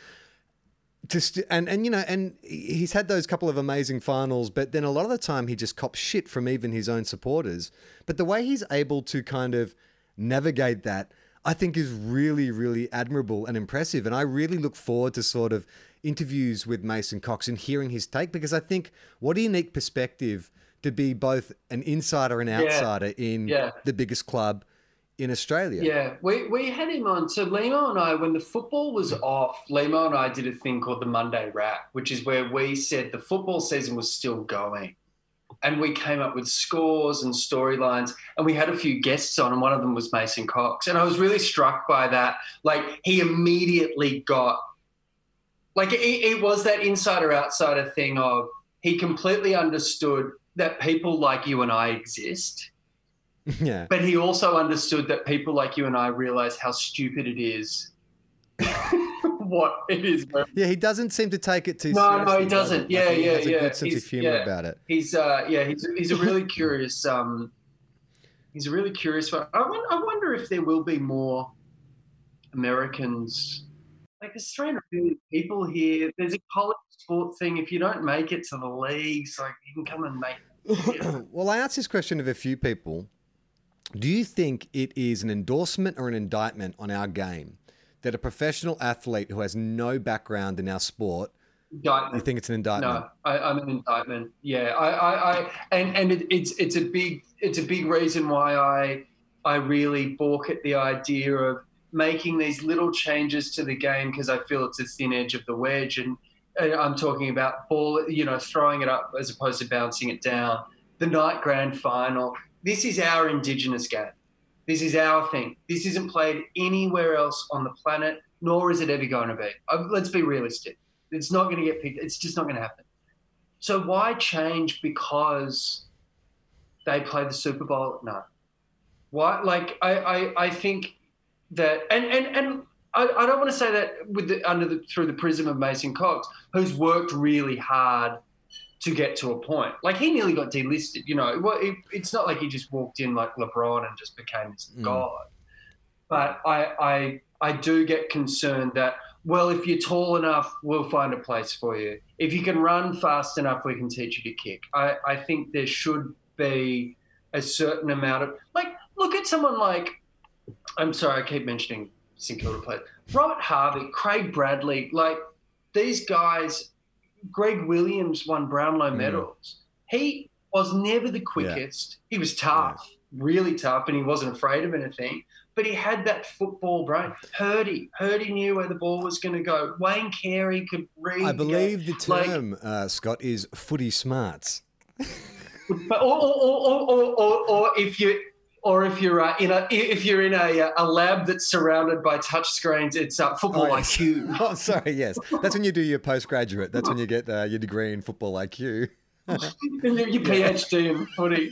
And he's had those couple of amazing finals, but then a lot of the time he just cops shit from even his own supporters. But the way he's able to kind of navigate that, I think is really, really admirable and impressive. And I really look forward to sort of interviews with Mason Cox and hearing his take, because I think what a unique perspective to be both an insider and outsider in the biggest club in Australia. Yeah, we had him on. So Limo and I, when the football was off, Limo and I did a thing called the Monday Wrap, which is where we said the football season was still going. And we came up with scores and storylines, and we had a few guests on, and one of them was Mason Cox. And I was really struck by that. Like, he immediately got, like, it was that insider-outsider thing of he completely understood that people like you and I exist. Yeah. But he also understood that people like you and I realize how stupid it is. What it is. Yeah, he doesn't seem to take it too seriously. No, he doesn't. Like, Yeah, he has a yeah. good sense of humor about it. He's a really curious. He's a really curious one. I wonder if there will be more Americans. Like, there's 300 million people here. There's a college sport thing. If you don't make it to the leagues, like, you can come and make it. Well, I asked this question of a few people. Do you think it is an endorsement or an indictment on our game that a professional athlete who has no background in our sport, indictment. You think it's an indictment? No, I'm an indictment. Yeah, it's a big reason why I really balk at the idea of making these little changes to the game, because I feel it's a thin edge of the wedge, and I'm talking about ball, throwing it up as opposed to bouncing it down. the night grand final. This is our Indigenous game. This is our thing. This isn't played anywhere else on the planet, nor is it ever going to be. Let's be realistic. It's not going to get picked. It's just not going to happen. So why change because they play the Super Bowl? No. Why? Like, I think that, and I don't want to say that through the prism of Mason Cox, who's worked really hard to get to a point. Like, he nearly got delisted, you know. Well, it's not like he just walked in like LeBron and just became this god. But I do get concerned that, well, if you're tall enough, we'll find a place for you. If you can run fast enough, we can teach you to kick. I think there should be a certain amount of, like, look at someone like, I'm sorry, I keep mentioning St Kilda players, Robert Harvey, Craig Bradley, like these guys. Greg Williams won Brownlow medals. He was never the quickest. Yeah. He was tough, really tough, and he wasn't afraid of anything. But he had that football brain. Hurdy knew where the ball was going to go. Wayne Carey could read. I believe the term, Scott, is footy smarts. Or if you're in a lab that's surrounded by touch screens, it's football IQ. Oh, sorry, yes, that's when you do your postgraduate. That's when you get your degree in football IQ. Your PhD in footy.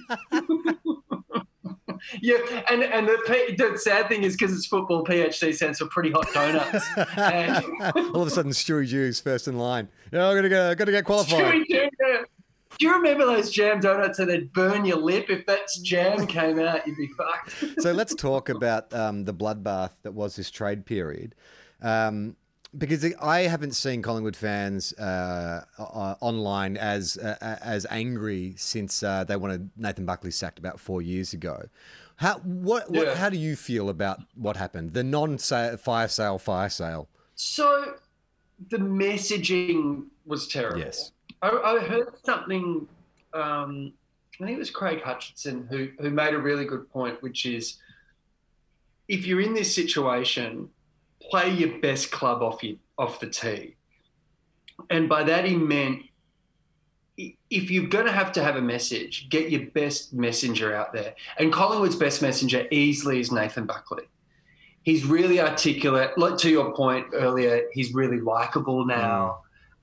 Yeah, and the sad thing is because it's football, PhD stands for pretty hot donuts. And all of a sudden, Stewie Jew's first in line. Yeah, I'm gonna get qualified. Stewie Jew, yeah. Do you remember those jam donuts that they'd burn your lip? If that jam came out, you'd be fucked. So let's talk about the bloodbath that was this trade period. Because I haven't seen Collingwood fans online as angry since they wanted Nathan Buckley sacked about 4 years ago. How do you feel about what happened? The fire sale? So the messaging was terrible. Yes. I heard something, I think it was Craig Hutchinson who made a really good point, which is if you're in this situation, play your best club off the tee. And by that he meant if you're going to have a message, get your best messenger out there. And Collingwood's best messenger easily is Nathan Buckley. He's really articulate. Like, to your point earlier, he's really likeable now.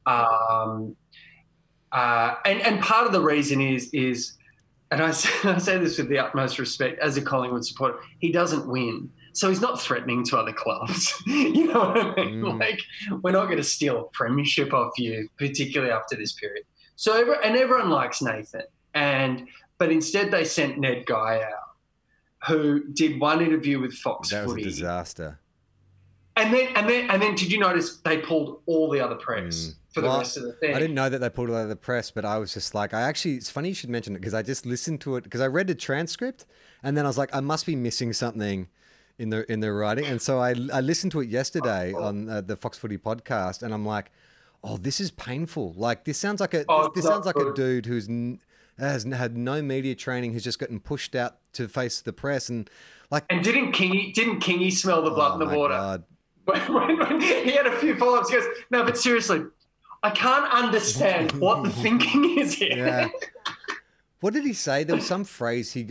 And part of the reason is, and I say this with the utmost respect as a Collingwood supporter, he doesn't win. So he's not threatening to other clubs. You know what I mean? Like, we're not going to steal a premiership off you, particularly after this period. So, everyone likes Nathan. But instead they sent Ned Guy out, who did one interview with Fox Footy. That was a disaster. And then did you notice they pulled all the other press for the rest of the thing? I didn't know that they pulled all the other press, but I was just like, it's funny you should mention it because I just listened to it because I read the transcript and then I was like, I must be missing something in the writing. And so I listened to it yesterday on the Fox Footy podcast and I'm like, oh, this is painful. Like this sounds like a dude who's has had no media training, who's just gotten pushed out to face the press and like. And didn't Kingy smell the blood in the water? God. When he had a few follow-ups, he goes, no, but seriously, I can't understand what the thinking is here. Yeah. What did he say? There was some phrase he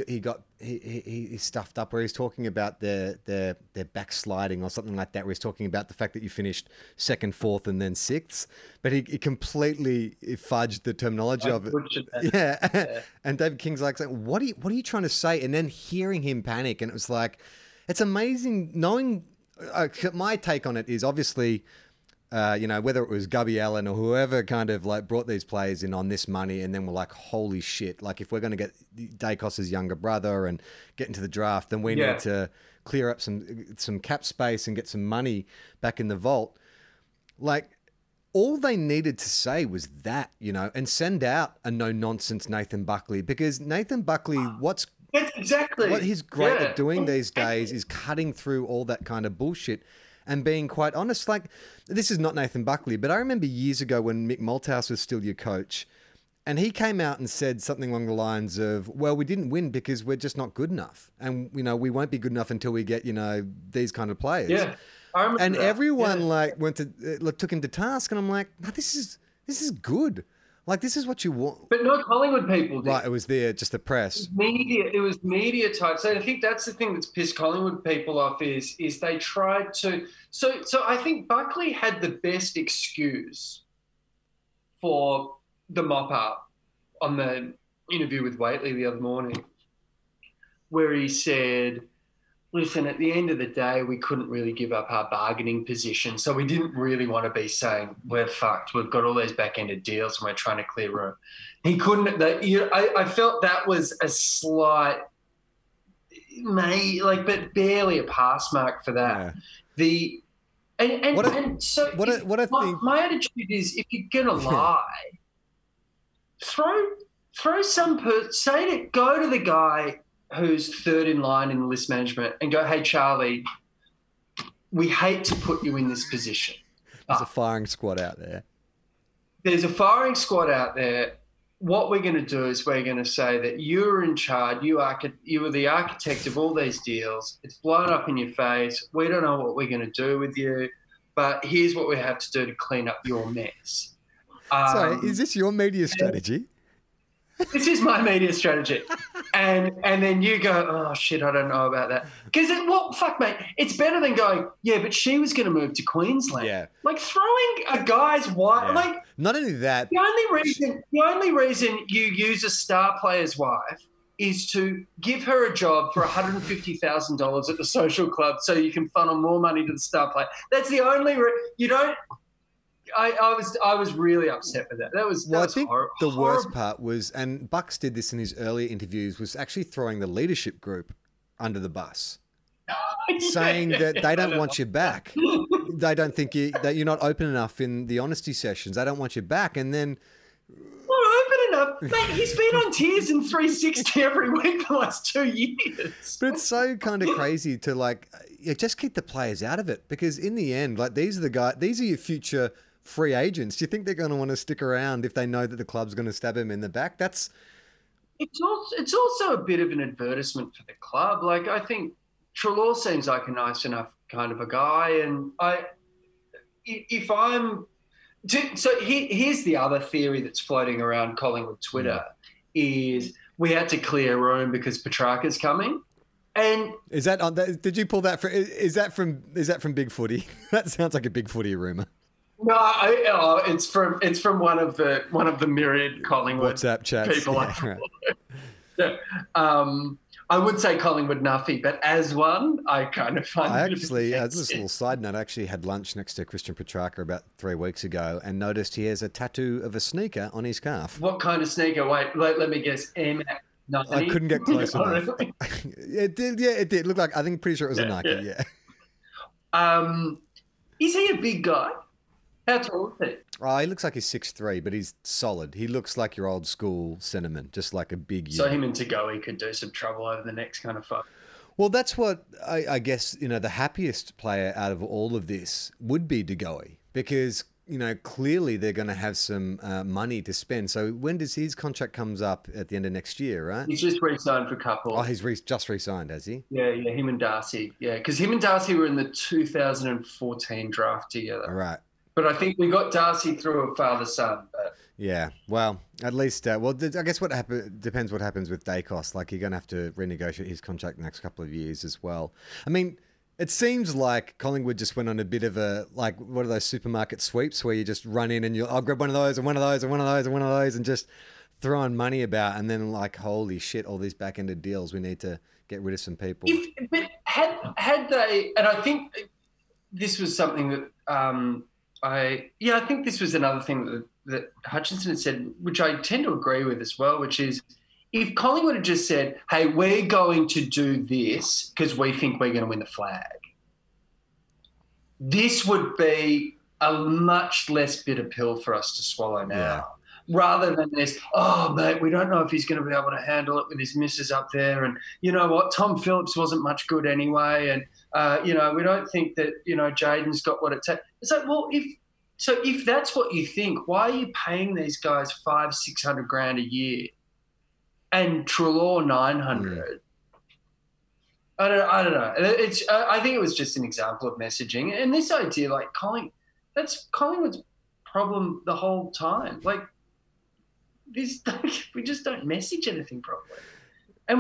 stuffed up where he's talking about their backsliding or something like that, where he's talking about the fact that you finished second, fourth, and then sixth. But he completely fudged the terminology of it. Yeah. And David King's like saying, what are you trying to say? And then hearing him panic, and it was like, it's amazing knowing. My take on it is obviously, whether it was Gubby Allen or whoever kind of like brought these players in on this money, and then we're like, holy shit! Like if we're going to get Dacos's younger brother and get into the draft, then we need to clear up some cap space and get some money back in the vault. Like all they needed to say was that, and send out a no nonsense Nathan Buckley, because Nathan Buckley, That's exactly what he's great at doing these days is cutting through all that kind of bullshit and being quite honest. Like, this is not Nathan Buckley, but I remember years ago when Mick Malthouse was still your coach, and he came out and said something along the lines of, well, we didn't win because we're just not good enough. And, we won't be good enough until we get, these kind of players. Yeah. I remember and that. everyone took him to task, and I'm like, no, this is good. Like, this is what you want. But no Collingwood people did. Right, it was just the press. It was media type. So I think that's the thing that's pissed Collingwood people off is they tried to. So I think Buckley had the best excuse for the mop up on the interview with Waitley the other morning, where he said, listen, at the end of the day, we couldn't really give up our bargaining position. So we didn't really want to be saying, we're fucked. We've got all those back-ended deals and we're trying to clear room. He couldn't. I felt that was a slight, but barely a pass mark for that. Yeah. My attitude is, if you're going to lie, throw some go to the guy who's third in line in the list management and go, hey, Charlie, we hate to put you in this position. There's a firing squad out there. There's a firing squad out there. What we're going to do is we're going to say that you're in charge. You were the architect of all these deals. It's blown up in your face. We don't know what we're going to do with you, but here's what we have to do to clean up your mess. Sorry, is this your media strategy? This is my media strategy. And then you go, oh, shit, I don't know about that. Because, fuck, mate, it's better than going, yeah, but she was going to move to Queensland. Yeah. Like, throwing a guy's wife, yeah. Not only that. The only reason you use a star player's wife is to give her a job for $150,000 at the social club so you can funnel more money to the star player. That's the only you don't. I was really upset with that. I think the worst part was, and Bucks did this in his earlier interviews, was actually throwing the leadership group under the bus, saying that they don't want you back. They don't think that you're not open enough in the honesty sessions. They don't want you back. And then, open enough, mate. He's been on Tears and 360 every week for the last 2 years. But it's so kind of crazy to just keep the players out of it, because in the end, these are your future free agents. Do you think they're going to want to stick around if they know that the club's going to stab him in the back? It's also a bit of an advertisement for the club. Like, I think Treloar seems like a nice enough kind of a guy, and here's the other theory that's floating around Collingwood Twitter is we had to clear room because Petrarca's coming. And is that did you pull that from? Is that from Big Footy? That sounds like a Big Footy rumor. No, it's from one of the myriad Collingwood WhatsApp chats. People. Yeah, right. I would say Collingwood Nuffy, but as one, I kind of find. As a little side note, I actually had lunch next to Christian Petrarca about 3 weeks ago and noticed he has a tattoo of a sneaker on his calf. What kind of sneaker? Wait, let me guess. I couldn't get close enough. It did. Yeah, it did. Look like, I think, pretty sure it was a Nike. Yeah. Is he a big guy? How tall is he? Oh, he looks like he's 6'3", but he's solid. He looks like your old school Cinnamon, just like a big unit. So him and Tagoe could do some trouble over the next kind of fight. Well, that's what I guess, the happiest player out of all of this would be Tagoe, because, clearly they're going to have some money to spend. So when does his contract comes up at the end of next year, right? He's just re-signed for a couple. Oh, he's just re-signed, has he? Yeah, him and Darcy. Yeah, because him and Darcy were in the 2014 draft together. All right. But I think we got Darcy through a father-son. But... Yeah, well, at least, I guess depends what happens with Dacos. Like, you're going to have to renegotiate his contract the next couple of years as well. I mean, it seems like Collingwood just went on a bit of a, what are those supermarket sweeps where you just run in and I'll grab one of those and one of those and one of those and one of those and just throwing money about, and then holy shit, all these back-ended deals, we need to get rid of some people. But had they, and I think this was something that... I think this was another thing that Hutchinson had said, which I tend to agree with as well, which is if Collingwood had just said, hey, we're going to do this because we think we're going to win the flag, this would be a much less bitter pill for us to swallow now. Yeah. Rather than this, oh, mate, we don't know if he's going to be able to handle it with his missus up there. And you know what? Tom Phillips wasn't much good anyway. And, we don't think that, Jaden's got what it takes. It's like, well, if that's what you think, why are you paying these guys $500,000-600,000 grand a year and Treloar 900? I don't know. I think it was just an example of messaging. And this idea, that's Collingwood's problem the whole time. we just don't message anything properly. And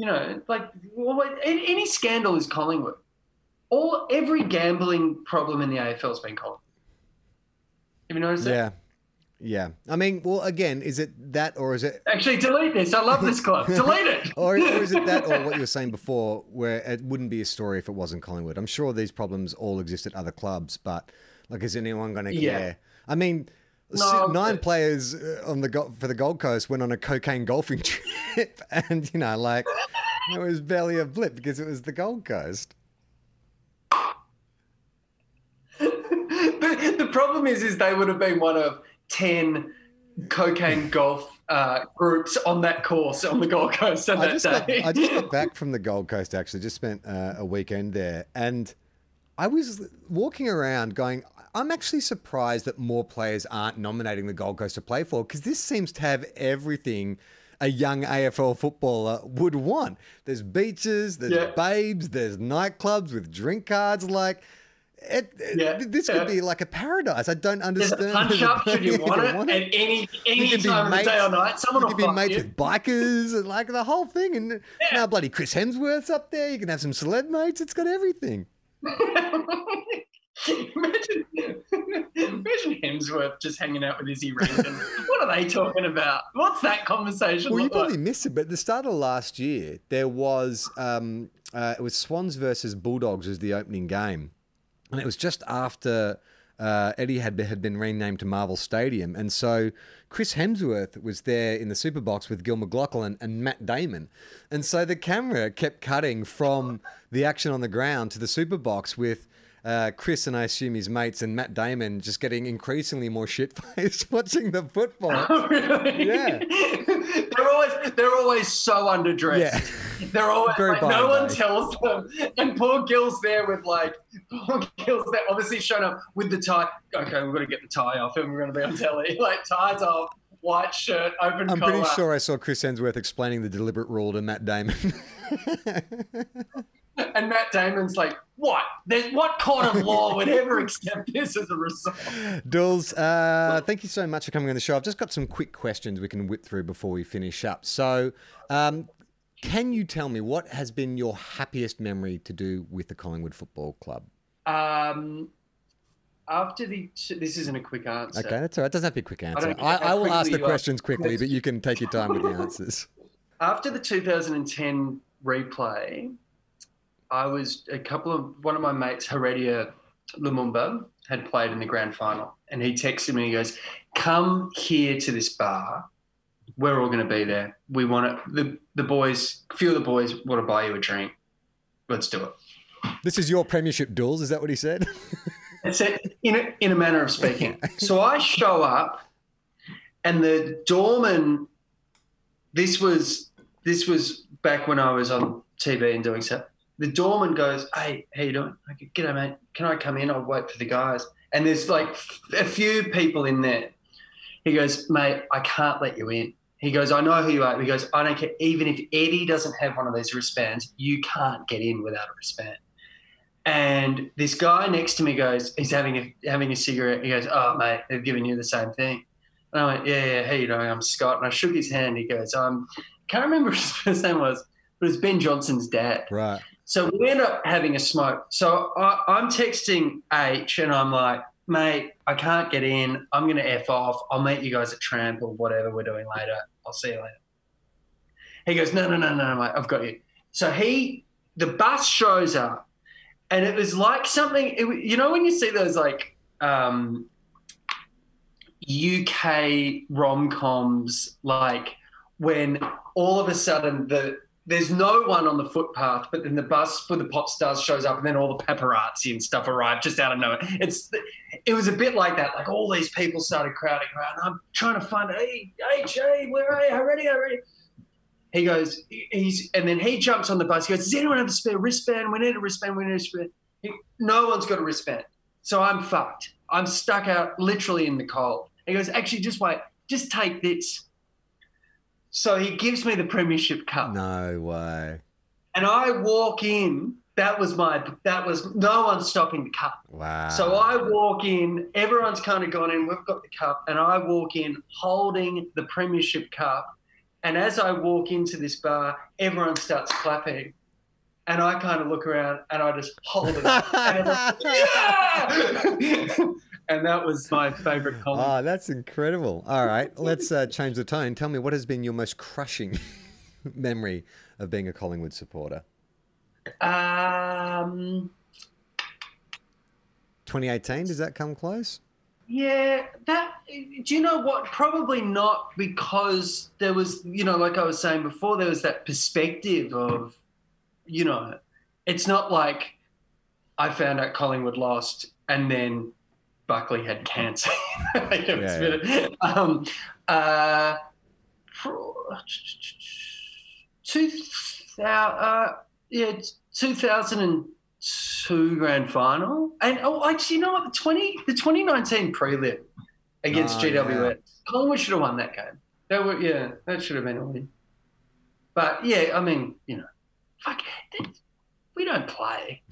any scandal is Collingwood. Every gambling problem in the AFL has been Collingwood. Have you noticed that? Yeah. Yeah. I mean, well, again, is it that or is it... Actually, delete this. I love this club. Delete it. or is it that or what you were saying before where it wouldn't be a story if it wasn't Collingwood? I'm sure these problems all exist at other clubs, but is anyone going to care? I mean, 9 players for the Gold Coast went on a cocaine golfing trip and, it was barely a blip because it was the Gold Coast. The problem is they would have been one of 10 cocaine golf groups on that course on the Gold Coast on that day. I just got back from the Gold Coast, actually. Just spent a weekend there. And I was walking around going, I'm actually surprised that more players aren't nominating the Gold Coast to play for, because this seems to have everything a young AFL footballer would want. There's beaches, there's babes, there's nightclubs with drink cards. This could be like a paradise. I don't understand. Punch up should you want it at any time of the day or night. Someone will be mates with bikers and the whole thing. And now bloody Chris Hemsworth's up there. You can have some celeb mates. It's got everything. Imagine Hemsworth just hanging out with Izzy Rankin. What are they talking about? What's that conversation? Well, you probably missed it, but at the start of last year, there was it was Swans versus Bulldogs was the opening game. And it was just after Eddie had been renamed to Marvel Stadium. And so Chris Hemsworth was there in the Super Box with Gil McLachlan and Matt Damon. And so the camera kept cutting from the action on the ground to the Super Box with Chris and I assume his mates and Matt Damon just getting increasingly more shit-faced watching the football. Oh, really? Yeah. They're always so underdressed. Yeah. They're always no one tells them. And poor Gil's there obviously showing up with the tie. Okay, we've got to get the tie off and we're going to be on telly. Ties off, white shirt, open collar. I'm pretty sure I saw Chris Hemsworth explaining the deliberate rule to Matt Damon. And Matt Damon's like, what? What court of law would ever accept this as a result? Dulls, thank you so much for coming on the show. I've just got some quick questions we can whip through before we finish up. So can you tell me what has been your happiest memory to do with the Collingwood Football Club? This isn't a quick answer. Okay, that's all right. It doesn't have to be a quick answer. I will ask the questions quickly, but you can take your time with the answers. After the 2010 replay, one of my mates, Heredia Lumumba, had played in the grand final, and he texted me, he goes, come here to this bar. We're all going to be there. We want it. The boys, a few of the boys want to buy you a drink. Let's do it. This is your premiership, Dulls. Is that what he said? It's in a manner of speaking. So I show up, and the doorman, this was back when I was on TV and doing stuff. The doorman goes, hey, how you doing? I go, g'day, mate. Can I come in? I'll wait for the guys. And there's a few people in there. He goes, mate, I can't let you in. He goes, I know who you are. He goes, I don't care. Even if Eddie doesn't have one of these wristbands, you can't get in without a wristband. And this guy next to me goes, he's having a cigarette. He goes, oh, mate, they've given you the same thing. And I went, yeah, how you doing? I'm Scott. And I shook his hand. He goes, can't remember what his first name was, but it's Ben Johnson's dad. Right. So we end up having a smoke. So I'm texting H and I'm like, mate, I can't get in. I'm going to F off. I'll meet you guys at Tramp or whatever we're doing later. I'll see you later. He goes, no, mate, I've got you. So the bus shows up and it was like something, when you see those UK rom-coms, when all of a sudden there's no one on the footpath, but then the bus for the pop stars shows up and then all the paparazzi and stuff arrive just out of nowhere. It was a bit like that. Like all these people started crowding around. I'm trying to find, hey, where are you? Already. He goes, and then he jumps on the bus. He goes, does anyone have a spare wristband? We need a wristband. No one's got a wristband. So I'm fucked. I'm stuck out literally in the cold. He goes, actually, just wait. Just take this. So he gives me the premiership cup. No way. And I walk in that was no one stopping the cup. Wow. So I walk in, everyone's kind of gone in, we've got the cup, and I walk in holding the Premiership Cup. And as I walk into this bar, everyone starts clapping. And I kind of look around and I just hold it up. And, yeah! And that was my favourite comment. Oh, that's incredible. All right, let's change the tone. Tell me, what has been your most crushing memory of being a Collingwood supporter? 2018, does that come close? Yeah, do you know what? Probably not, because there was, like I was saying before, there was that perspective of, it's not like I found out Collingwood lost and then Buckley had cancer. Yeah. 2002 grand final. And actually, you know what? The 2019 prelim against GWS. Yeah. Collingwood should have won that game. That should have been a win. But yeah, I mean, fuck, we don't play.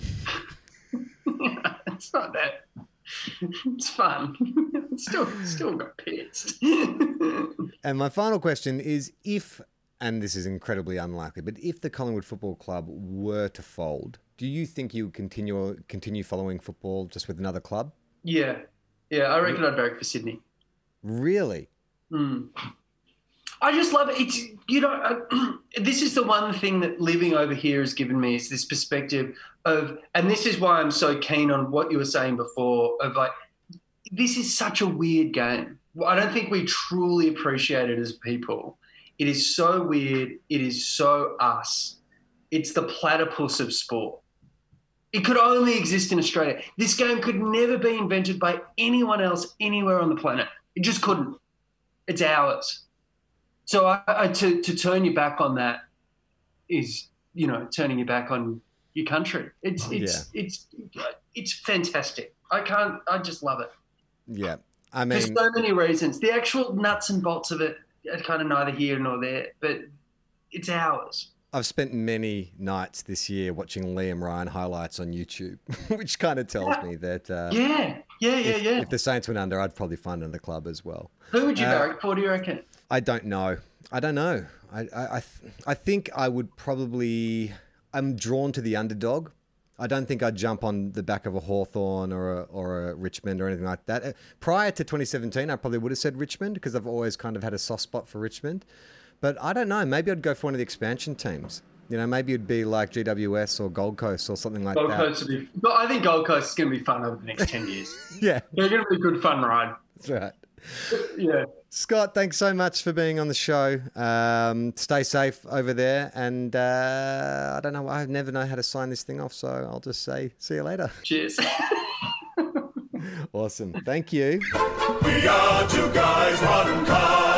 It's not that. It's fun. Still got pissed. And my final question is, if, and this is incredibly unlikely, but if the Collingwood Football Club were to fold, do you think you would continue following football just with another club? Yeah. I reckon I'd vote for Sydney. Really? I just love it. It's, this is the one thing that living over here has given me, is this perspective of, and this is why I'm so keen on what you were saying before, of like, this is such a weird game. I don't think we truly appreciate it as people. It is so weird. It is so us. It's the platypus of sport. It could only exist in Australia. This game could never be invented by anyone else anywhere on the planet. It just couldn't. It's ours. So to turn your back on that is, turning your back on your country. It's fantastic. I just love it. Yeah. I mean, for so many reasons. The actual nuts and bolts of it are kind of neither here nor there, but it's ours. I've spent many nights this year watching Liam Ryan highlights on YouTube, which kind of tells me that if the Saints went under, I'd probably fund another club as well. Who would you barrack for, do you reckon? I don't know. I think I would probably... I'm drawn to the underdog. I don't think I'd jump on the back of a Hawthorn or a Richmond or anything like that. Prior to 2017, I probably would have said Richmond, because I've always kind of had a soft spot for Richmond. But I don't know. Maybe I'd go for one of the expansion teams. Maybe it'd be like GWS or Gold Coast or something like Gold that. Coast would be... But I think Gold Coast is going to be fun over the next 10 years. Yeah. They're going to be a good fun ride. That's right. Yeah. Scott, thanks so much for being on the show. Stay safe over there. And I don't know. I never know how to sign this thing off, so I'll just say see you later. Cheers. Awesome. Thank you. We are two guys, one car.